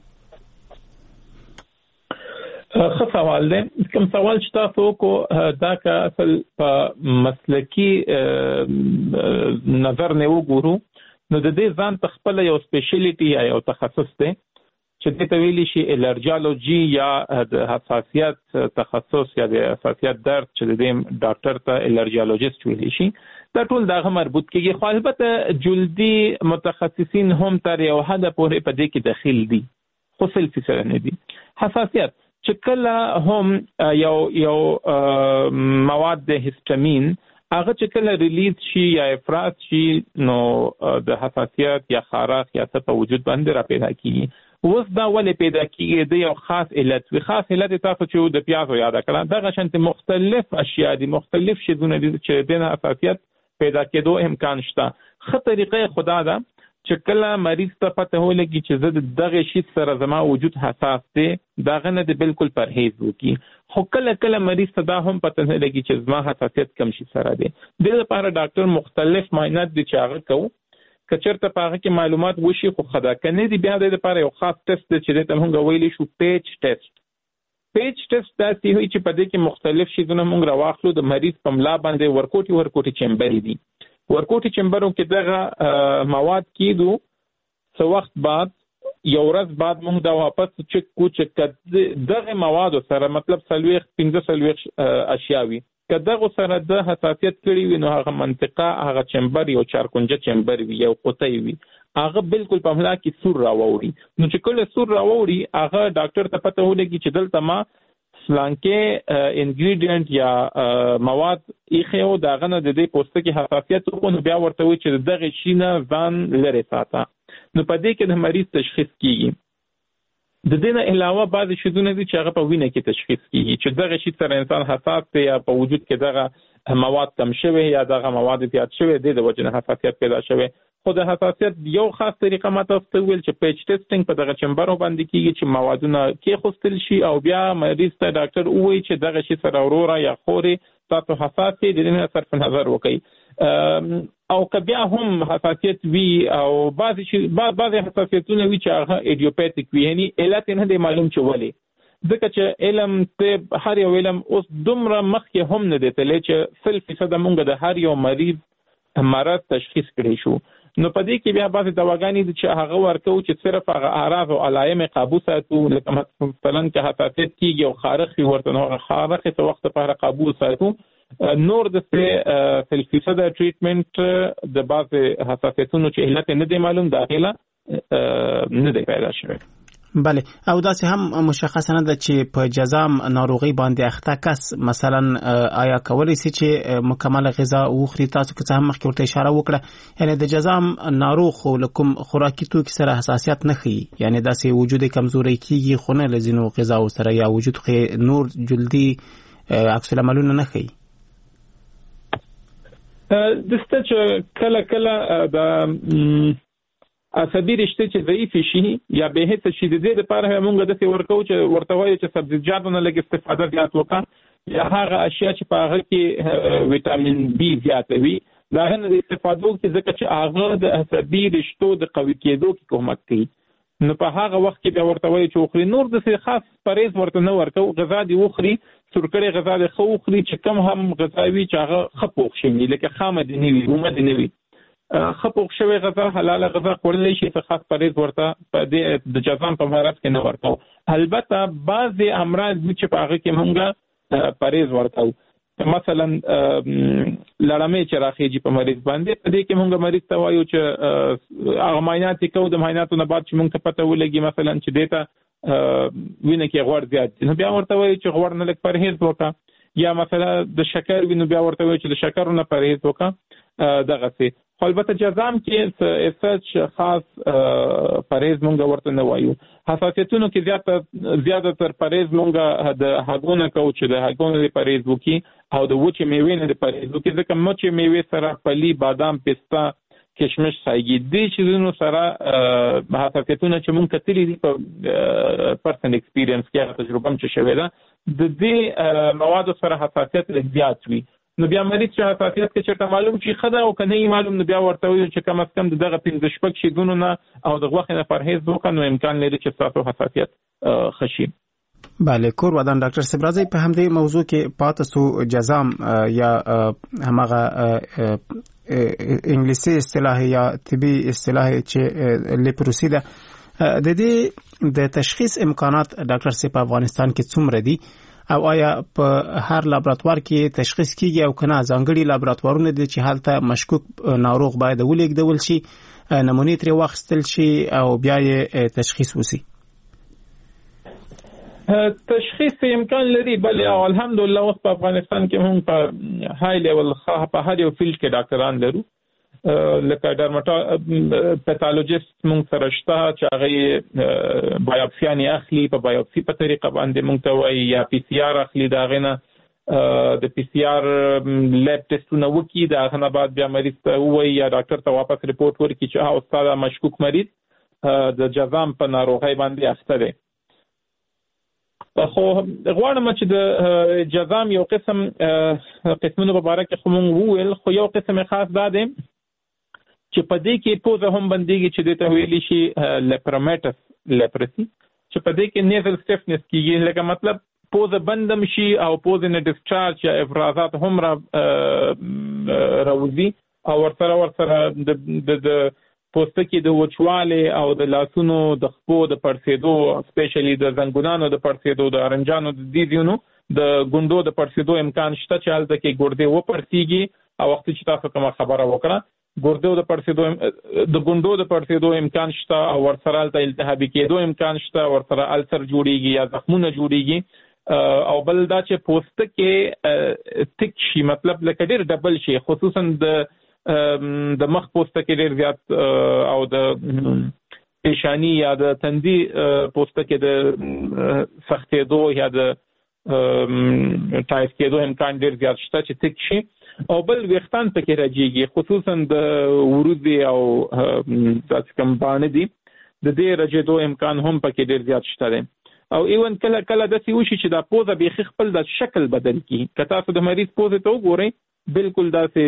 ښه سوال دی کوم سوال چې تاسو کو دا که اصل په مسلکی نظر نه وګورو نو د دې ځان په خپل یو سپیشلیټي یا یو تخصص دی چې ته ویلی شي الرجیولوژي یا د حساسیت تخصص یا د حساسیت درد چې د ډاکټر ته الرجیولوژیست ویلی شي دا ټول دغه مربوط کیږي. خو البته جلدي متخصصین هم تر یو حد پورې په دې کې داخل دي خو سلسله سره نه دي. حساسیت چې کله هم یو مواد د هیستامین هغه چې کله ریلیز شي یا افراز شي نو د حساسیت یا خارښ یا څه په وجود باندې را پیدا کیږي. اوس دا ولې پیدا کیږي د یو خاص علت وي. خاص علت تاسو چې د پیازو یاد کړه دغه شانت مختلف اشیاء دي مختلف شیونه دي چې د حساسیت پیدا کېدو امکان شته. خه طریقې خدا دا چې کله مریض ته پته ولګي چې زه دغه شی سره زما وجود حساس دی داغه نه د بالکل پرهیز وکي. خو کله مریض ته دا هم پته نه لګي چې زما حساسیت کم شي سره دی. د لپاره ډاکټر مختلف معاینات دي چې هغه کوي کچرته پاغه کې معلومات وشي خو خدا کنه دی بیا د لپاره یو خاص ټیسټ دی چې ته موږ ویلی شو پیچ ټیسټ. پیچ ټیسټ دا سی وی چې په دې کې مختلف شیونه موږ راواخلو د مریض په ملا باندې ورکوټي چمبر دي. ورکوټي چمبرو کې دغه مواد کېدو څو وخت بعد یو ورځ بعد موږ دا واپس چک کو چې دغه مواد سره مطلب 15 اشیاوي کداغه سره د حساسیت کړي وي نو هغه منطقه هغه چمبر یو چارکونجه چمبر وي یو قطعي وي هغه بالکل په ملا کې سور راووري. نو چې کله سور راووري هغه ډاکټر ته پته ولګي چې دلته ما سلانکې انګریډینټ یا مواد ایخو داغه نه د دې پوستکي حساسیت کو نو بیا ورته وي چې دغه شینه ځان لري ساته. نو په دې کې د مریض تشخیص کیږي. د دې نه علاوه بعض شیونه دي چې هغه په وینه کې تشخیص کیږي چې دغه شی سره انسان حساس دی یا په وجود کې دغه مواد کم شوی یا دغه مواد زیات شوی د وجه حساسیت پیدا شوی. خو د حساسیت یو خاص طریقه ماته ویل چې پیچ ټیسټینګ په دغه چمبرو باندې کیږي چې موادونه کې خوستل شي او بیا مریض ته ډاکټر وایي چې دغه شی سره اورورا یا خوري تاسو حساس دي د دې صرف نظر وکړي. او کبیا هم حساسیت وی او بعضی حساسیتونه وی چې هغه ایډیوپاتیک وی یعنی علت نه دی معلوم چې ولی ځکه چې علم ته هر یو علم اوس دومره مخکې هم نه دی تللی چې 100% مونږ د هر یو مریض مرض تشخیص کړی شو. نو په دې کې بیا بعضی دواګانې دي چې هغه ورکو چې صرف هغه اعراض او علائم قابو ساتو لکه مثلا چې حساسیت کیږي او خارښ ورته نو خارښ څه وخت په قابو ساتو. نور د 100% ټریټمنټ د بعض حساسیتونو چې علت نه دی معلوم داخله نه دی پیدا شوی. بله او داسې هم مشخص نه ده چې په جزام ناروغي باندې اخته کس مثلا آیا کولی شي چې مکمل غذا وخوري. تاسو که څه هم مخکې ورته اشاره وکړه یعنی د جزام ناروغ خو لکم خوراکي توکي سره حساسیت نه ښیي یعنی داسې وجود کمزوري کیږي خو نه لزینو غذا سره یا وجود نور جلدي عکس العملونه نه ښیي. دسته چې کله د عصبي رشته چې ضعیف شي یا به هیڅ شي د دې لپاره موږ د څه ورکو چې ورته وایي چې سبزیجاتو نه لږ استفاده زیات وکړه یا هغه اشیاء چې په هغه کې وټامین بي زیات وي دا نه د استفادو کې ځکه چې هغه د عصبي رشتو د قوي کېدو کې کومک کوي. نو په هغه وخت کې بیا ورته وایي چې خوري نور د څه خاص پرهیز ورته نه ورکو غذا دی وخوري سرکړی غذا دی خو وخوري چې کم هم غذاوي چې هغه خپوخ شي لکه خامه دي نه وي اومه دي نه وي خپوخ شوی غذا حلال غذا خوړلی شي څه خاص پرهیز ورته په دې د جزام په مرض کې نه ورکو. البته بعضی امراض چې په هغه کې موږ پرهیز ورکو مثلا لړمې چې راخیږي په مریض باندې په دې کې موږ مریض ته وایو چې هغه معاینات کوو د معایناتو نه بعد چې موږ ته پته ولګي مثلا چې دیتا وینه کې غوړ زیات نو بیا ورته وایو چې غوړ نه لږ پرهیز وکړه یا مثلا د شکر وینو بیا ورته وایو چې د شکر نه پرهیز وکړه دغه څه. خو البته جزام کې څه خاص پرهیز مونږ ورته نه وایو. حساسیتونو کې زیاته تر پرهیز مونږ د هګونه کوو چې د هګونه د پرهیز وکي او د وچې میوې نه د پرهیز وکي ځکه مچې میوې سره پلی بادام پستا کشمش سایګي دې شیزونو سره حساسیتونه چې مونږ کتلې دي په پرسن ایکسپیرینس کې تجربه هم چې شوې ده د دې موادو سره حساسیت زیات وي. نو بیا مریض چې حساسیت کې چې معلوم شي خدا او کنه معلوم نو بیا ورته وي چې کم از کم دغه 15 شپږ شیدونو نه او د غوښې نه پرهیز وکړو نو امکان لري چې تاسو حساسیت خشي. بله کور ودان ډاکټر صاحب راځي په همدې موضوع کې پاتسو جزام یا همغه انګلیسي اصطلاح یا طبي اصطلاح چې لیپروسی ده د دې د تشخیص امکانات ډاکټر صاحب په افغانستان کې څومره دي او آیا په هر لابراتوار کې تشخیص کیږي او کنه ځانګړي لابراتوارونه دي چې هلته مشکوک ناروغ باید ولېږدول شي نمونې ترې واخیستل شي او بیا یې تشخیص وشي؟ تشخیص امکان لري بلې او الحمدلله اوس په افغانستان کې هم په های لیول په هر یو فیلډ کې ډاکټران لرو لکه پیتالوجیست مونږ سره شته چې هغه بایوپسیانې اخلي په بایوپسي په طریقه باندې مونږ ته وایي یا پی سی آر اخلي دا غنه د پی سی آر لیب ټیسټونه وکړي دا غنه بعد بیا مریض ته وایي یا ډاکټر ته واپس ریپورت ورکړي چې ها استاد مشکوک مریض د جذام په ناروغۍ باندې اخته دی. خو غواړم چې د جذام یو قسمونو په اړه کې مونږ وویل خو یو قسم خاص دا دی چې په دې کې پوزه هم بنديږي چې د ته ویلي شي لیپرومیټس لیپرسي چې په دې کې نیزل سټیفنس کیږي لکه مطلب پوزه بندم شي او پوزه نه ډیسچارج یا افرازات هم راوځي او ورسره د پوستکي د وچواله او د لاسونو د خپو د پړسېدو سپیشلی د زنګونانو د پړسېدو د ارنجانو د دیدونو د ګوندو د پړسېدو امکان شته چې هلته کې ګردې وپړسیږي او وخت چې تاسو کومه خبره وکړه ګردو د پړسېدو د ګوندو د پړسېدو امکان شته او ورسره الته التهابي کېدو امکان شته ورسره السر جوړیږي یا زخمونه جوړیږي او بل دا چې پوستکي تک شي مطلب لکه ډېر ډبل شي خصوصا د مخ پوستکي ډېر زیات او د پیشانی یا د تندي پوستکي د سختېدو یا د ټایپ کېدو امکان ډېر زیات شته چې تک شي او بل وختان پکې راځيږي خصوصا د ورودي او د کمپانی دي د دې رجېدو امکان هم پکې ډېر زیات شته دي او ایون کله د سی وشي چې دا پوزه به خپل د شکل بدل کی که تاسو د مریض پوزه ته وګورئ بالکل دا سي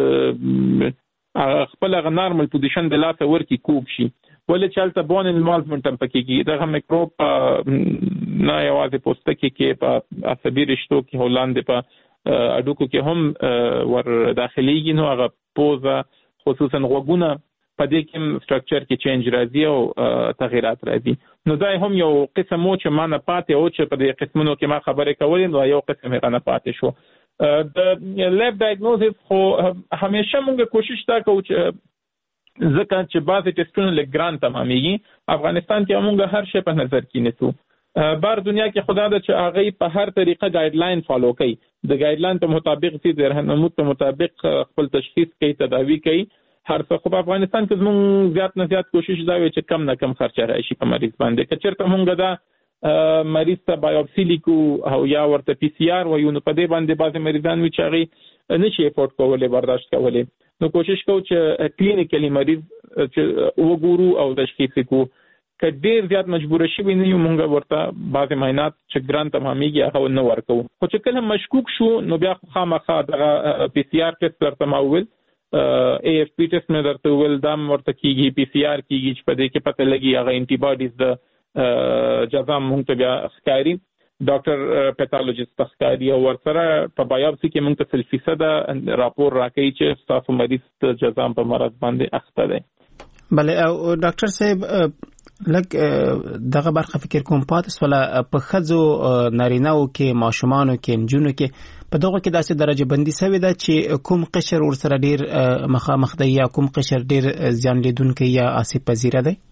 خپل غ نارمل پوزیشن د لاسه ورکی کوب شي ولې چالتہ بون انوالومنت هم پکې کی دغه میکروب نه یوازې پوستکي کې په عصبي رشتو کې هولاندې په اډوکو کې هم ور داخليږي نو هغه پوزه خصوصا غوګونه په دې کې سټرکچر کې چینج راځي او تغیرات راځي نو دا هم یو قسم چې ما نه پاتې او چې په دې قسمونو کې ما خبرې کولې نو یو قسم یې نه پاتې شو د لیب ډایګنوزس خو همیشه موږ کوشش تا کوو چې ځکه چې بعضې ټیسټونه لږ ګران تمامېږي افغانستان کې موږ هر شی په نظر کې نیسو بار دنیا کې خدا دا چې هغه په هر طریقه ګایډلاین فالو کوي د ګایډلاین په مطابق چې د رهنمود په مطابق خپل تشخیص کوي تداوی کوي هر څه خو په افغانستان کې زموږ زیات نه زیات کوشش دا وي چې کم نه کم خرچه راشي په مریض باندې که چېرته موږ دا مریض ته بایوپسي لیکو او یا ورته پی سی آر وایو نو په دې باندې بعضې مریضان وي چې هغې نشي افورډ کولی برداشت کولی نو کوشش کوو چې کلینیکلی مریض چې وګورو او تشخیص کوو که ډېر زیات مجبوره شوي نه یو مونږ ورته بعضې معاینات چې ګران تمامېږي هغه نه ورکوو خو چې کله مشکوک شو نو بیا خامخا دغه پی سی آر ټیسټ درته ما وویل اے اف پی ټیسټ مې درته وویل دا هم ورته کېږي پی سی آر کېږي چې په دې کې پته لګي هغه انټي باډیز د جذام مونږ ته بیا ښکاري ډاکټر پیتالوجیست ته ښکاري او ورسره په بایوپسي کې مونږ ته 100% راپور راکوي چې ستاسو مریض د جذام په مرض باندې اخته دی. بله او ډاکټر صاحب لکه دغه برخه فکر کوم پاتې سوله په ښځو نارینه‌و کې ماشومانو کې نجونو کې په دغه کې داسې درجه بندي شوې ده چې کوم قشر ورسره ډېر مخامخ دی یا کوم قشر ډېر زیان لیدونکی یا آسیب پذیره دی؟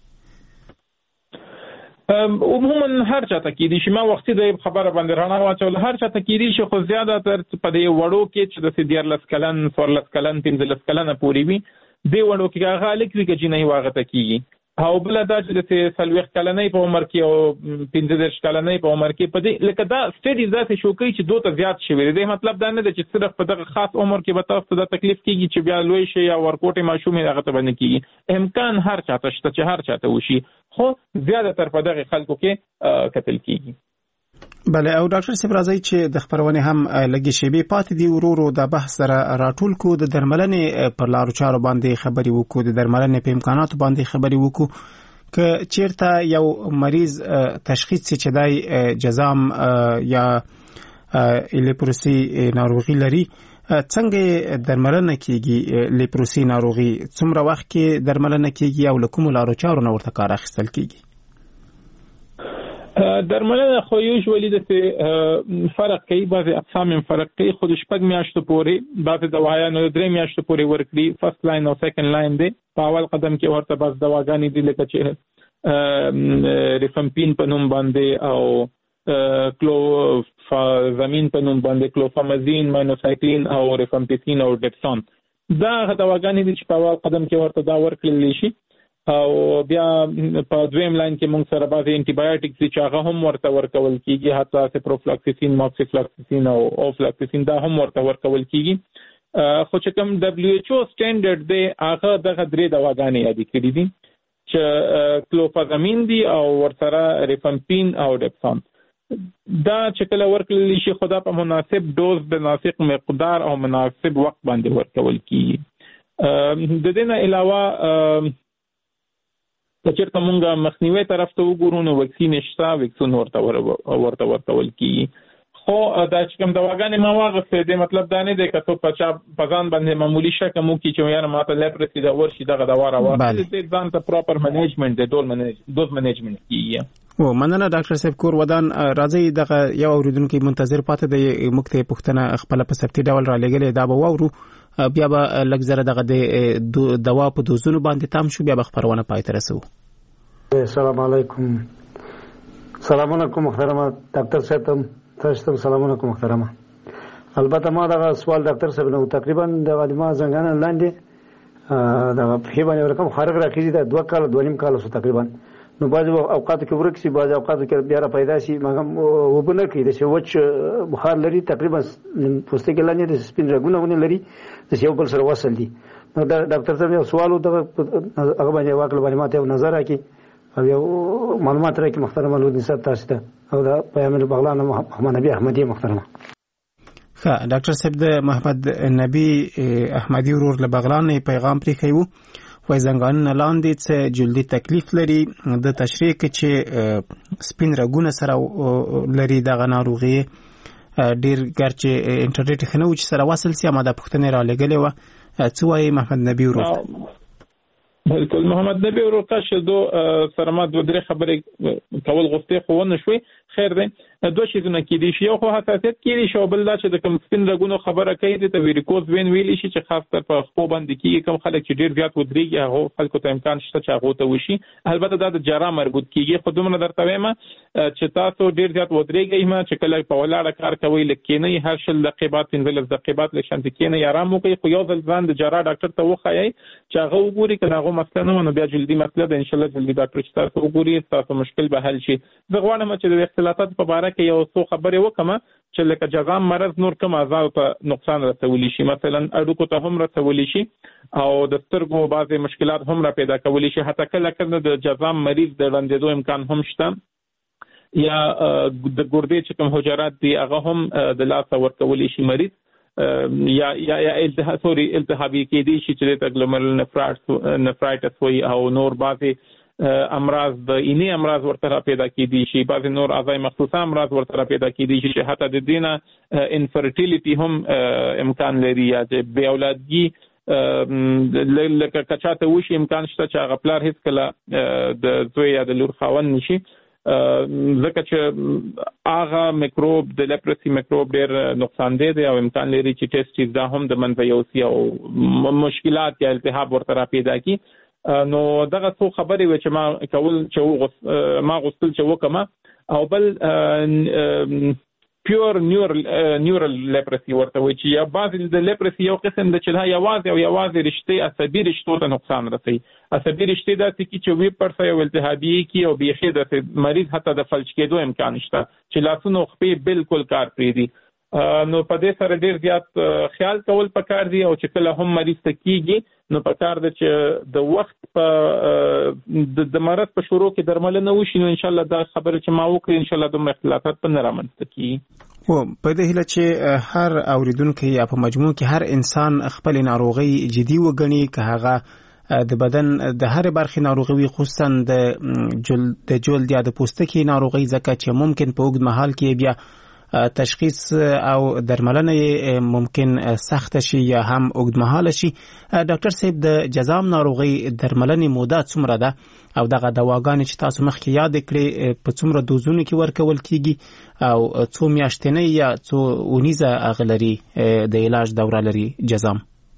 عموما هر چاته کېدی شي ما وختي د خبره باندې رڼا واچوله هر چاته کېدی شي خو زیاتره په دې وړو کې چې د 14 کلن 14 کلن 15 کلن پورې وي دې وړو کې هغه لیک وی کې جنې واغه ته کېږي او بل دا چې د 40 کلنۍ په عمر کې او 15 کلنۍ په عمر کې په دې لکه دا سټډیز داسې شو کوي چې دوه زیات شوی دی مطلب دا نه دی چې صرف په دغه خاص عمر کې به تاسو ته تکلیف کیږي چې بیا لوی شي یا ورکوټي ماشومې هغه ته باندې کیږي امکان هر چاته شته چې هر چاته وشي خو زیاده تر په دغه خلکو کې قتل کیږي. بله او ډاکټر صاحب راځي چې د خبرونه هم لګي شی پاتې دی ورورو د بحث سره راټول کو د درملنې پر لارو چارو باندې خبري وکړو د درملنې په امکاناتو باندې خبري وکړو که چیرته یو مریض تشخیص چې دای جذام یا لیپروسی ناروغي لري څنګه درملنه کیږي لیپروسی ناروغي څومره وخت کې درملنه کیږي او کوم لارو چارو نه ورته کار اخیستل کیږي؟ درملنه خو یوزولي د فرق کوي، بعضې اقسام فرق کوي، خو د 6 میاشتو پورې بعضې دوايانو 3 میاشتو پورې ورکړي. فرست لاین او سیکنډ لاین دی. په اول قدم کې ورته بس دواګانې دي لکه چې ریفمپین په نوم باندې او کلوفازامین په نوم باندې کلوفامازین، ماینوسایکلین او ریفمپیسین او ډپسون. دا دواګانې دي چې په اول قدم کې ورته دا ورکړل شي. او بیا په دویم لاین کې موږ سره بعضې انټي بایوټیکس دي چې هغه هم ورته ورکول کیږي، حتی سپروفلاکسیسین، موکسیفلاکسیسین او اوفلاکسیسین دا هم ورته ورکول کیږي. خو چې کوم WHO سټانډرډ دی هغه دغه 3 دواګانې یادې کړي دي چې کلوفازامین دي او ورسره ریفمپین او ډپسون. دا چې کله ورکړل شي خو دا په مناسب ډوز، د مناسب مقدار او مناسب وخت باندې ورکول کیږي. د دې نه علاوه که چېرته مونږ مخنیوي طرف ته وګورو نو وکسین شته، وکسین ورته ورکول کیږي. خو دا چې کوم دواګانې ما واغستې دي مطلب دا نه دی که څوک په ځان باندې معمولي شکه مو کې چې یاره ماته لیپرسي د ورشي دغه دوا راواخلي، دې ځان ته پراپر منیجمنټ دی، ډوز منیجمنټ کیږي. مننه ډاکټر صاحب کور ودان. راځي دغه یو اوریدونکو منتظر پاتې دی، موږ ته پوښتنه خپل په سپتی ډول را لګلې دا به واورو، بیا به لږ زره دغه د دوا په دوزونو باندې تام شو، بیا به خبرونه پای ته رسو. السلام علیکم. سلام علیکم محترمه ډاکټر صاحب، تاسو سلام علیکم محترمه. البته ما دا سوال ډاکټر صاحب نو تقریبا د علما څنګه لاندې دا په باندې ورکم خارق راکېږي دا 2 کال 2.5 کال سو تقریبا. نو بعض اوقات کې ورک شي، بعض اوقات کې بیا پیدا شي، مګم وبنه کې د شوچ بخار لري تقریبا پوسټ کې لاندې د سپین رګونه لري د یو بل سره وصل دي. نو دا ډاکټر صاحب یو سوال وته هغه باندې واکل باندې ماته نظر راکړي او یو معلومات راکړي محترم لودین صاحب تاسو ته او دا پیغمبر بغلان محمد نبی احمدی محترمه. ښه ډاکټر صاحب د محمد نبی احمدی ورور له بغلان پیغام پرې کوي، وای زنګانونه لاندې څه جلدي تکلیف لري، د تشریح کې چې سپین رګونه سره لري دغه ناروغي ډیر ګرچې انټرنیټ خنو چې سره وصل سي، اما د پښتنې را لګلې و څه وای محمد نبی ورور؟ بالکل محمد نبی ورور تاسو سره ما 2-3 خبرې کول غوښتې خو ونه شوي. خیر دی، 2 شیزونه کېدی شي، یو خو حساسیت کېدی شي او بل دا چې د کوم سپین رګونو خبره کوي د ویریکوز وین ویلی شي چې خاص تر په خپو باندې کېږي. کوم خلک چې ډیر زیات ودرېږي هغه خلکو ته امکان شته چې هغه ته وشي. البته دا د جرا مربوط کېږي، خو دومره درته وایم چې تاسو ډیر زیات ودرېږئ ما چې کله په ولاړه کار کوئ لکېنئ هر 20 دقیقې بعد 15 دقیقې بعد لږ شانتي کېنئ آرام وکړئ، خو یو ځل ځان د جرا ډاکټر ته وښایئ چې هغه وګوري که هغه مسله نه نو بیا جلدي مسله ده، انشاءالله جلدي ډاکټر چې تاسو وګوري تاسو مشکل به حل شي. زه غواړم چې د اختلاطات په باره کې یو څو خبرې وکم چې لکه جذام مرض نور کوم اعضاء ته نقصان رسولی شي، مثلا اډوکو ته هم رسولی شي او د سترګو بعضې مشکلات هم را پیدا کولی شي. حتی کله کله د جذام مریض د ړندېدو امکان هم شته، یا د ګردې چې کوم حجرات دي هغه هم د لاسه ورکولی شي مریض، یا التهابي کېدی شي چې د ګلومرل نفرایټس وایي او نور بعضې امراض د اینی امراض ورته پیدا کېدی شي، بعضې نور اعضای مخصوصه امراض ورته پیدا کېدی شي چې حتی د دې نه انفرټیلیټي هم امکان لري، یا د بې اولادګي لکه که چاته وشي امکان شته چې هغه پلار هېڅکله د زوی یا د لور خاوند نشي، ځکه چې هغه میکروب د لیپرسي میکروب ډېر نقصان دی او امکان لري چې ټیسټیز دا هم د منځه یوسي او مشکلات یا التهاب ورته پیدا کړي. نو دغه څو خبرې وې چې ما کول چې ما غوښتل چې وکم. او بل پیور نیورال لیپرسي ورته وایي چې یا بعضې د لیپرسي یو قسم د چې یوازې رشتې عصبي رشتو ته نقصان رسوي. عصبي رشتې داسې کې چې ویب پرسه یو التهابي کي او بیخي داسې مریض حتی د فلج کېدو امکان شته چې لاسونه او خپې بالکل کار پرېږدي. نو په دې سره ډیر زیات خیال کول پکار دی او چې کله هم مریض ته کیږي نو پکار دی چې د وخت په د مرض په شروع کې درملنه وشي، نو ان شاء الله دا خبره چې ما وکړې ان شاء الله دومره اختلافات په نه رامنځته کیږي. او په دې هیله چې هر اوریدونکو یا په مجموع کې هر انسان خپل ناروغي جدي وګڼي، که هغه د بدن د هر برخې ناروغي خصوصا د جلد یا د پوستکي ناروغي، ځکه چې ممکن په اوږد مهال کې بیا تشخیص او درملنه ممکن سخت شي یا هم اوږدمهاله شي. ډاکټر صاحب د جذام ناروغي درملنې موده څومره ده او دغه دواګانې چې تاسو مخکې یاد کړې په څومره دوزونو کې ورکول کیږي او څو میاشتنۍ یا څو اونیزه اغلري د علاج دوره لري جذام؟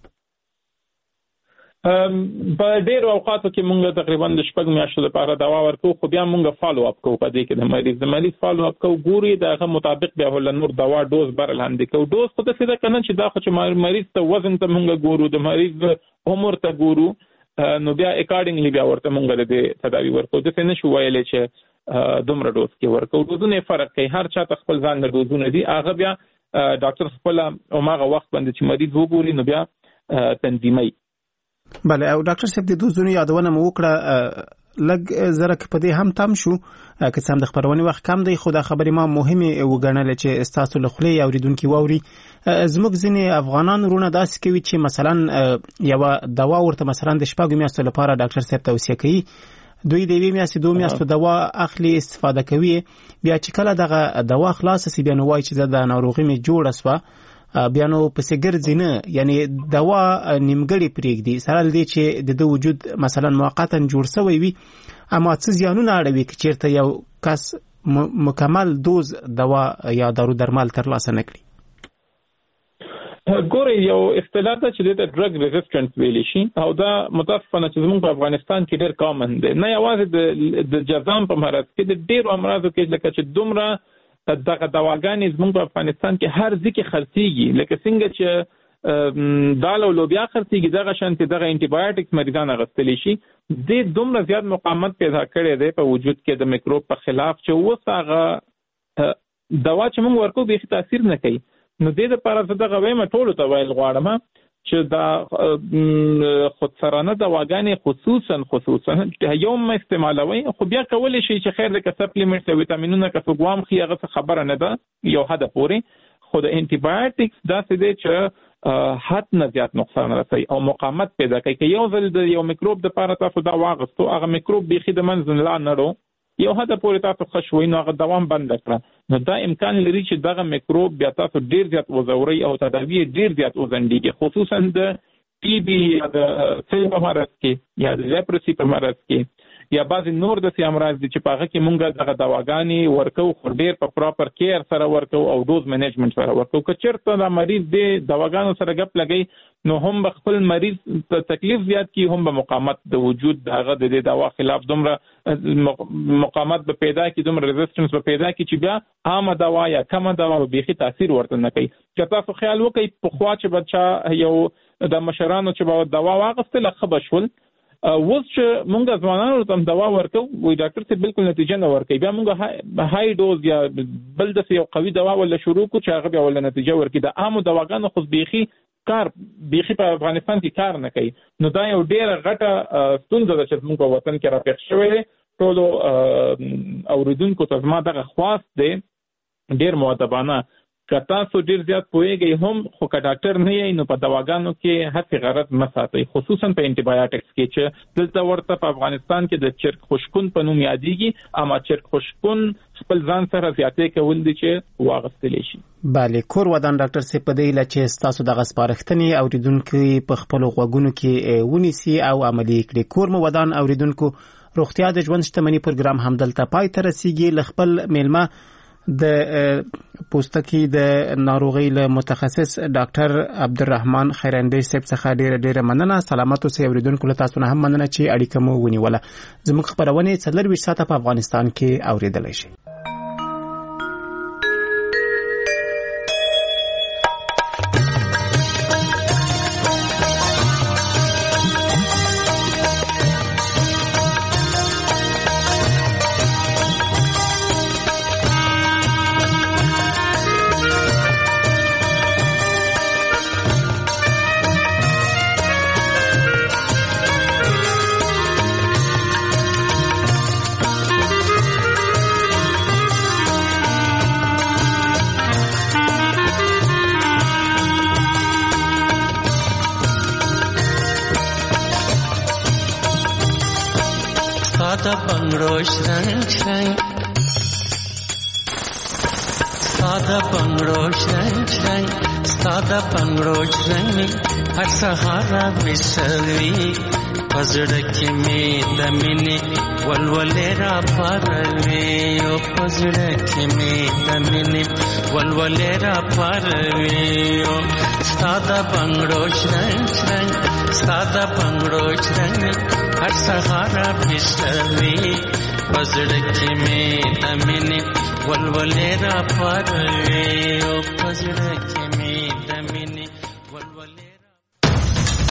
په ډېر اوقاتو کې مونږ تقریبا د 6 میاشتو لپاره دوا ورکو، خو بیا مونږ فالو اپ کوو په دې کې د مریض فالو اپ کوو، ګوري دغه مطابق بیا ول نور دوا ډوز بر لاندې کوو. ډوز خو د څه کنه چې دا خو چې مریض ته وزن ته مونږ ګورو، د مریض عمر ته ګورو، نو بیا اکارډینګلی بیا ورته مونږ د تداوی ورکو. د څه نشو ویلې چې دومره ډوز کې ورکو. ډوزونه فرق کوي، هر چا خپل ځان له ډوزونه دي، هغه بیا ډاکټر خپل اومغه وخت باندې چې مریض وګوري نو بیا تنظیمي. بله، او ډاکټر صاحب د دوزونو یادونه مو وکړه، لږ زره په دې هم تم شو که څه هم د خبرونې وخت کم دی، خو دا خبرې ما مهمه وګڼل چې استاسو له خولې اوریدونکو واوري. زموږ ځینې افغانان رونه داسې کوي چې مثلا یو دوا ورته مثلا د 4 میاشتو لپاره ډاکټر صاحب توصیه کوي، دوی د 2 میاشتې 2 میاشتو دوا اخلي استفاده کوي، بیا چې کله دغه دوا خلاص شي بیا نو وایي چې د ناروغي می جوړه سوه، بیا نو پسې ګرځي نه، یعنی دوا نیمګړی پرېږدي سره دې چې د وجود مثلا موقتا جوړ شوی وي، اما څه زیانونه اړوي چې چیرته یو کس مکمل دوز دوا یا دارو درمل ترلاسه نکړي. ګورې یو اصطلاح ده چې د ډرګ ریزिस्टنس ویل شي، او دا متاسفانه چې زموږ په افغانستان کې ډېر کامن دی، نه یوازې د جذام په مرض کې، د ډېرو امراضو کې لکه چې دومره دغه دواګانې زموږ په افغانستان کې هر ځکه خرڅيږي، لکه څنګه چې دال او لوبیا خرڅيږي دغه شانتي دغه انټي بایوټکس مریضان غوښتلی شي، د دومره زیات مقاومت پیدا کړي دی په وجود کې د میکروب په خلاف چې اوس هغه دوا چې موږ ورکو به تاثیر نه کوي. نو د دې لپاره دغه وایم ټول ته ویل غواړم چې دا خودسرانه دواګانې خصوصا یوم استعمالوي، خو بیا کولی شي چې خیر د سپلیمنټس او ویټامینونو که ګوام خي هغه خبره نه ده یو حد پورې، خو د انټي بایوټکس دا څه دی چې حد نه زیات نقصان رسوي او مقاومت پیدا کوي. که یو ځل د یو میکروب د لپاره تاسو دا واغستو، هغه میکروب بيخي د منځ لا نه ورو یو حد پورې تاسو خوشوي نو هغه دوام بند کړه، نو دا امکان لري چې دغه میکروب بیا تاسو ډیر زیات وزوري او تداوی ډیر زیات وزندګي، خصوصا د ټي بي یا د سیل په مرض کې یا د لیپرسي په مرض کې یا بعض نور د امراض دي چې په هغه کې مونږ دغه دواګانې ورکو، خو ډیر په پراپر کیر سره ورکو او ډوز مینجمنت سره ورکو. که چیرته د مریض د دواګانو سره ګپ لګي نو هم خپل مریض ته تکلیف زیات کی، هم به مقاومت د وجود دغه د دوا خلاف دومره مقاومت به پیدا کی، دومره ریزिस्टنس به پیدا کی چې بیا عامه دوا یا کمه دوا به بيخي تاثیر ورته نه کوي. چې تاسو خیال وکړئ په خوا چې بچا یو د مشرانو چې به دوا واغسته لخه بشول، اوس چې مونږ ځوانانو ته دوا ورکو وي ډاکټر ته بالکل نتیجه نه ورکوي، بیا مونږ هاي ډوز یا بل د یو قوي دوا ولا شروع کو چې هغه بیا ول نتیجه ورکړي. د عامو دواګانو خو بيخي کار بيخي په افغانستان کې کار نه کوي، نو دا یو ډیره غټه ستونزه ده چې موږ په وطن کې راپېښ شوې. ټول اوریدونکو ته ما دغه خواست دی ډیر مؤدبانه که تاسو ډیر زیات پوهیږئ هم، خو که ډاکټر نه یې نو په دواګانو کې هڅې غرض مه ساتئ، خصوصا په انټي بایوټکس کې چې دلته ورته په افغانستان کې د چرګ خوشکون په نوم یادېږي، اما چرګ خوشکون خپل ځان سره زیاتې کول دي چې واغستلی شي. بله، کور ودان ډاکټر صاحب په دې لچې ستاسو دغه سپارښتنې اوریدونکو په خپل غوږونو کې ونیسي او عملي کړي. کور مو ودان اوریدونکو، روغتیا د ژوند شتمنۍ پروګرام همدلته پای ته رسیږي. له خپل میلمه د پوستکی د ناروغي له متخصص ډاکټر عبدالرحمن خیراندی صاحب څخه ډیره مننه. سلامات اوسئ اوریدونکو، له تاسو نه هم مننه چې اړیکه مو ونیوله. زموږ خبرونه 24 ساعته په افغانستان کې اوریدلای شئ. ساده بنگړو شرنګ شرنګ ساده بنگړو شرنګ هر سهار وسوي پزړه کې مې د مینې ولولې را پروي او پزړه کې مې د مینې ولولې را پروي او ساده بنگړو شرنګ شرنګ ساده بنگړو شرنګ هر سهار وسوي پزړه کې مې د مینې ولولې را پروي او پزړه کې مې د مینې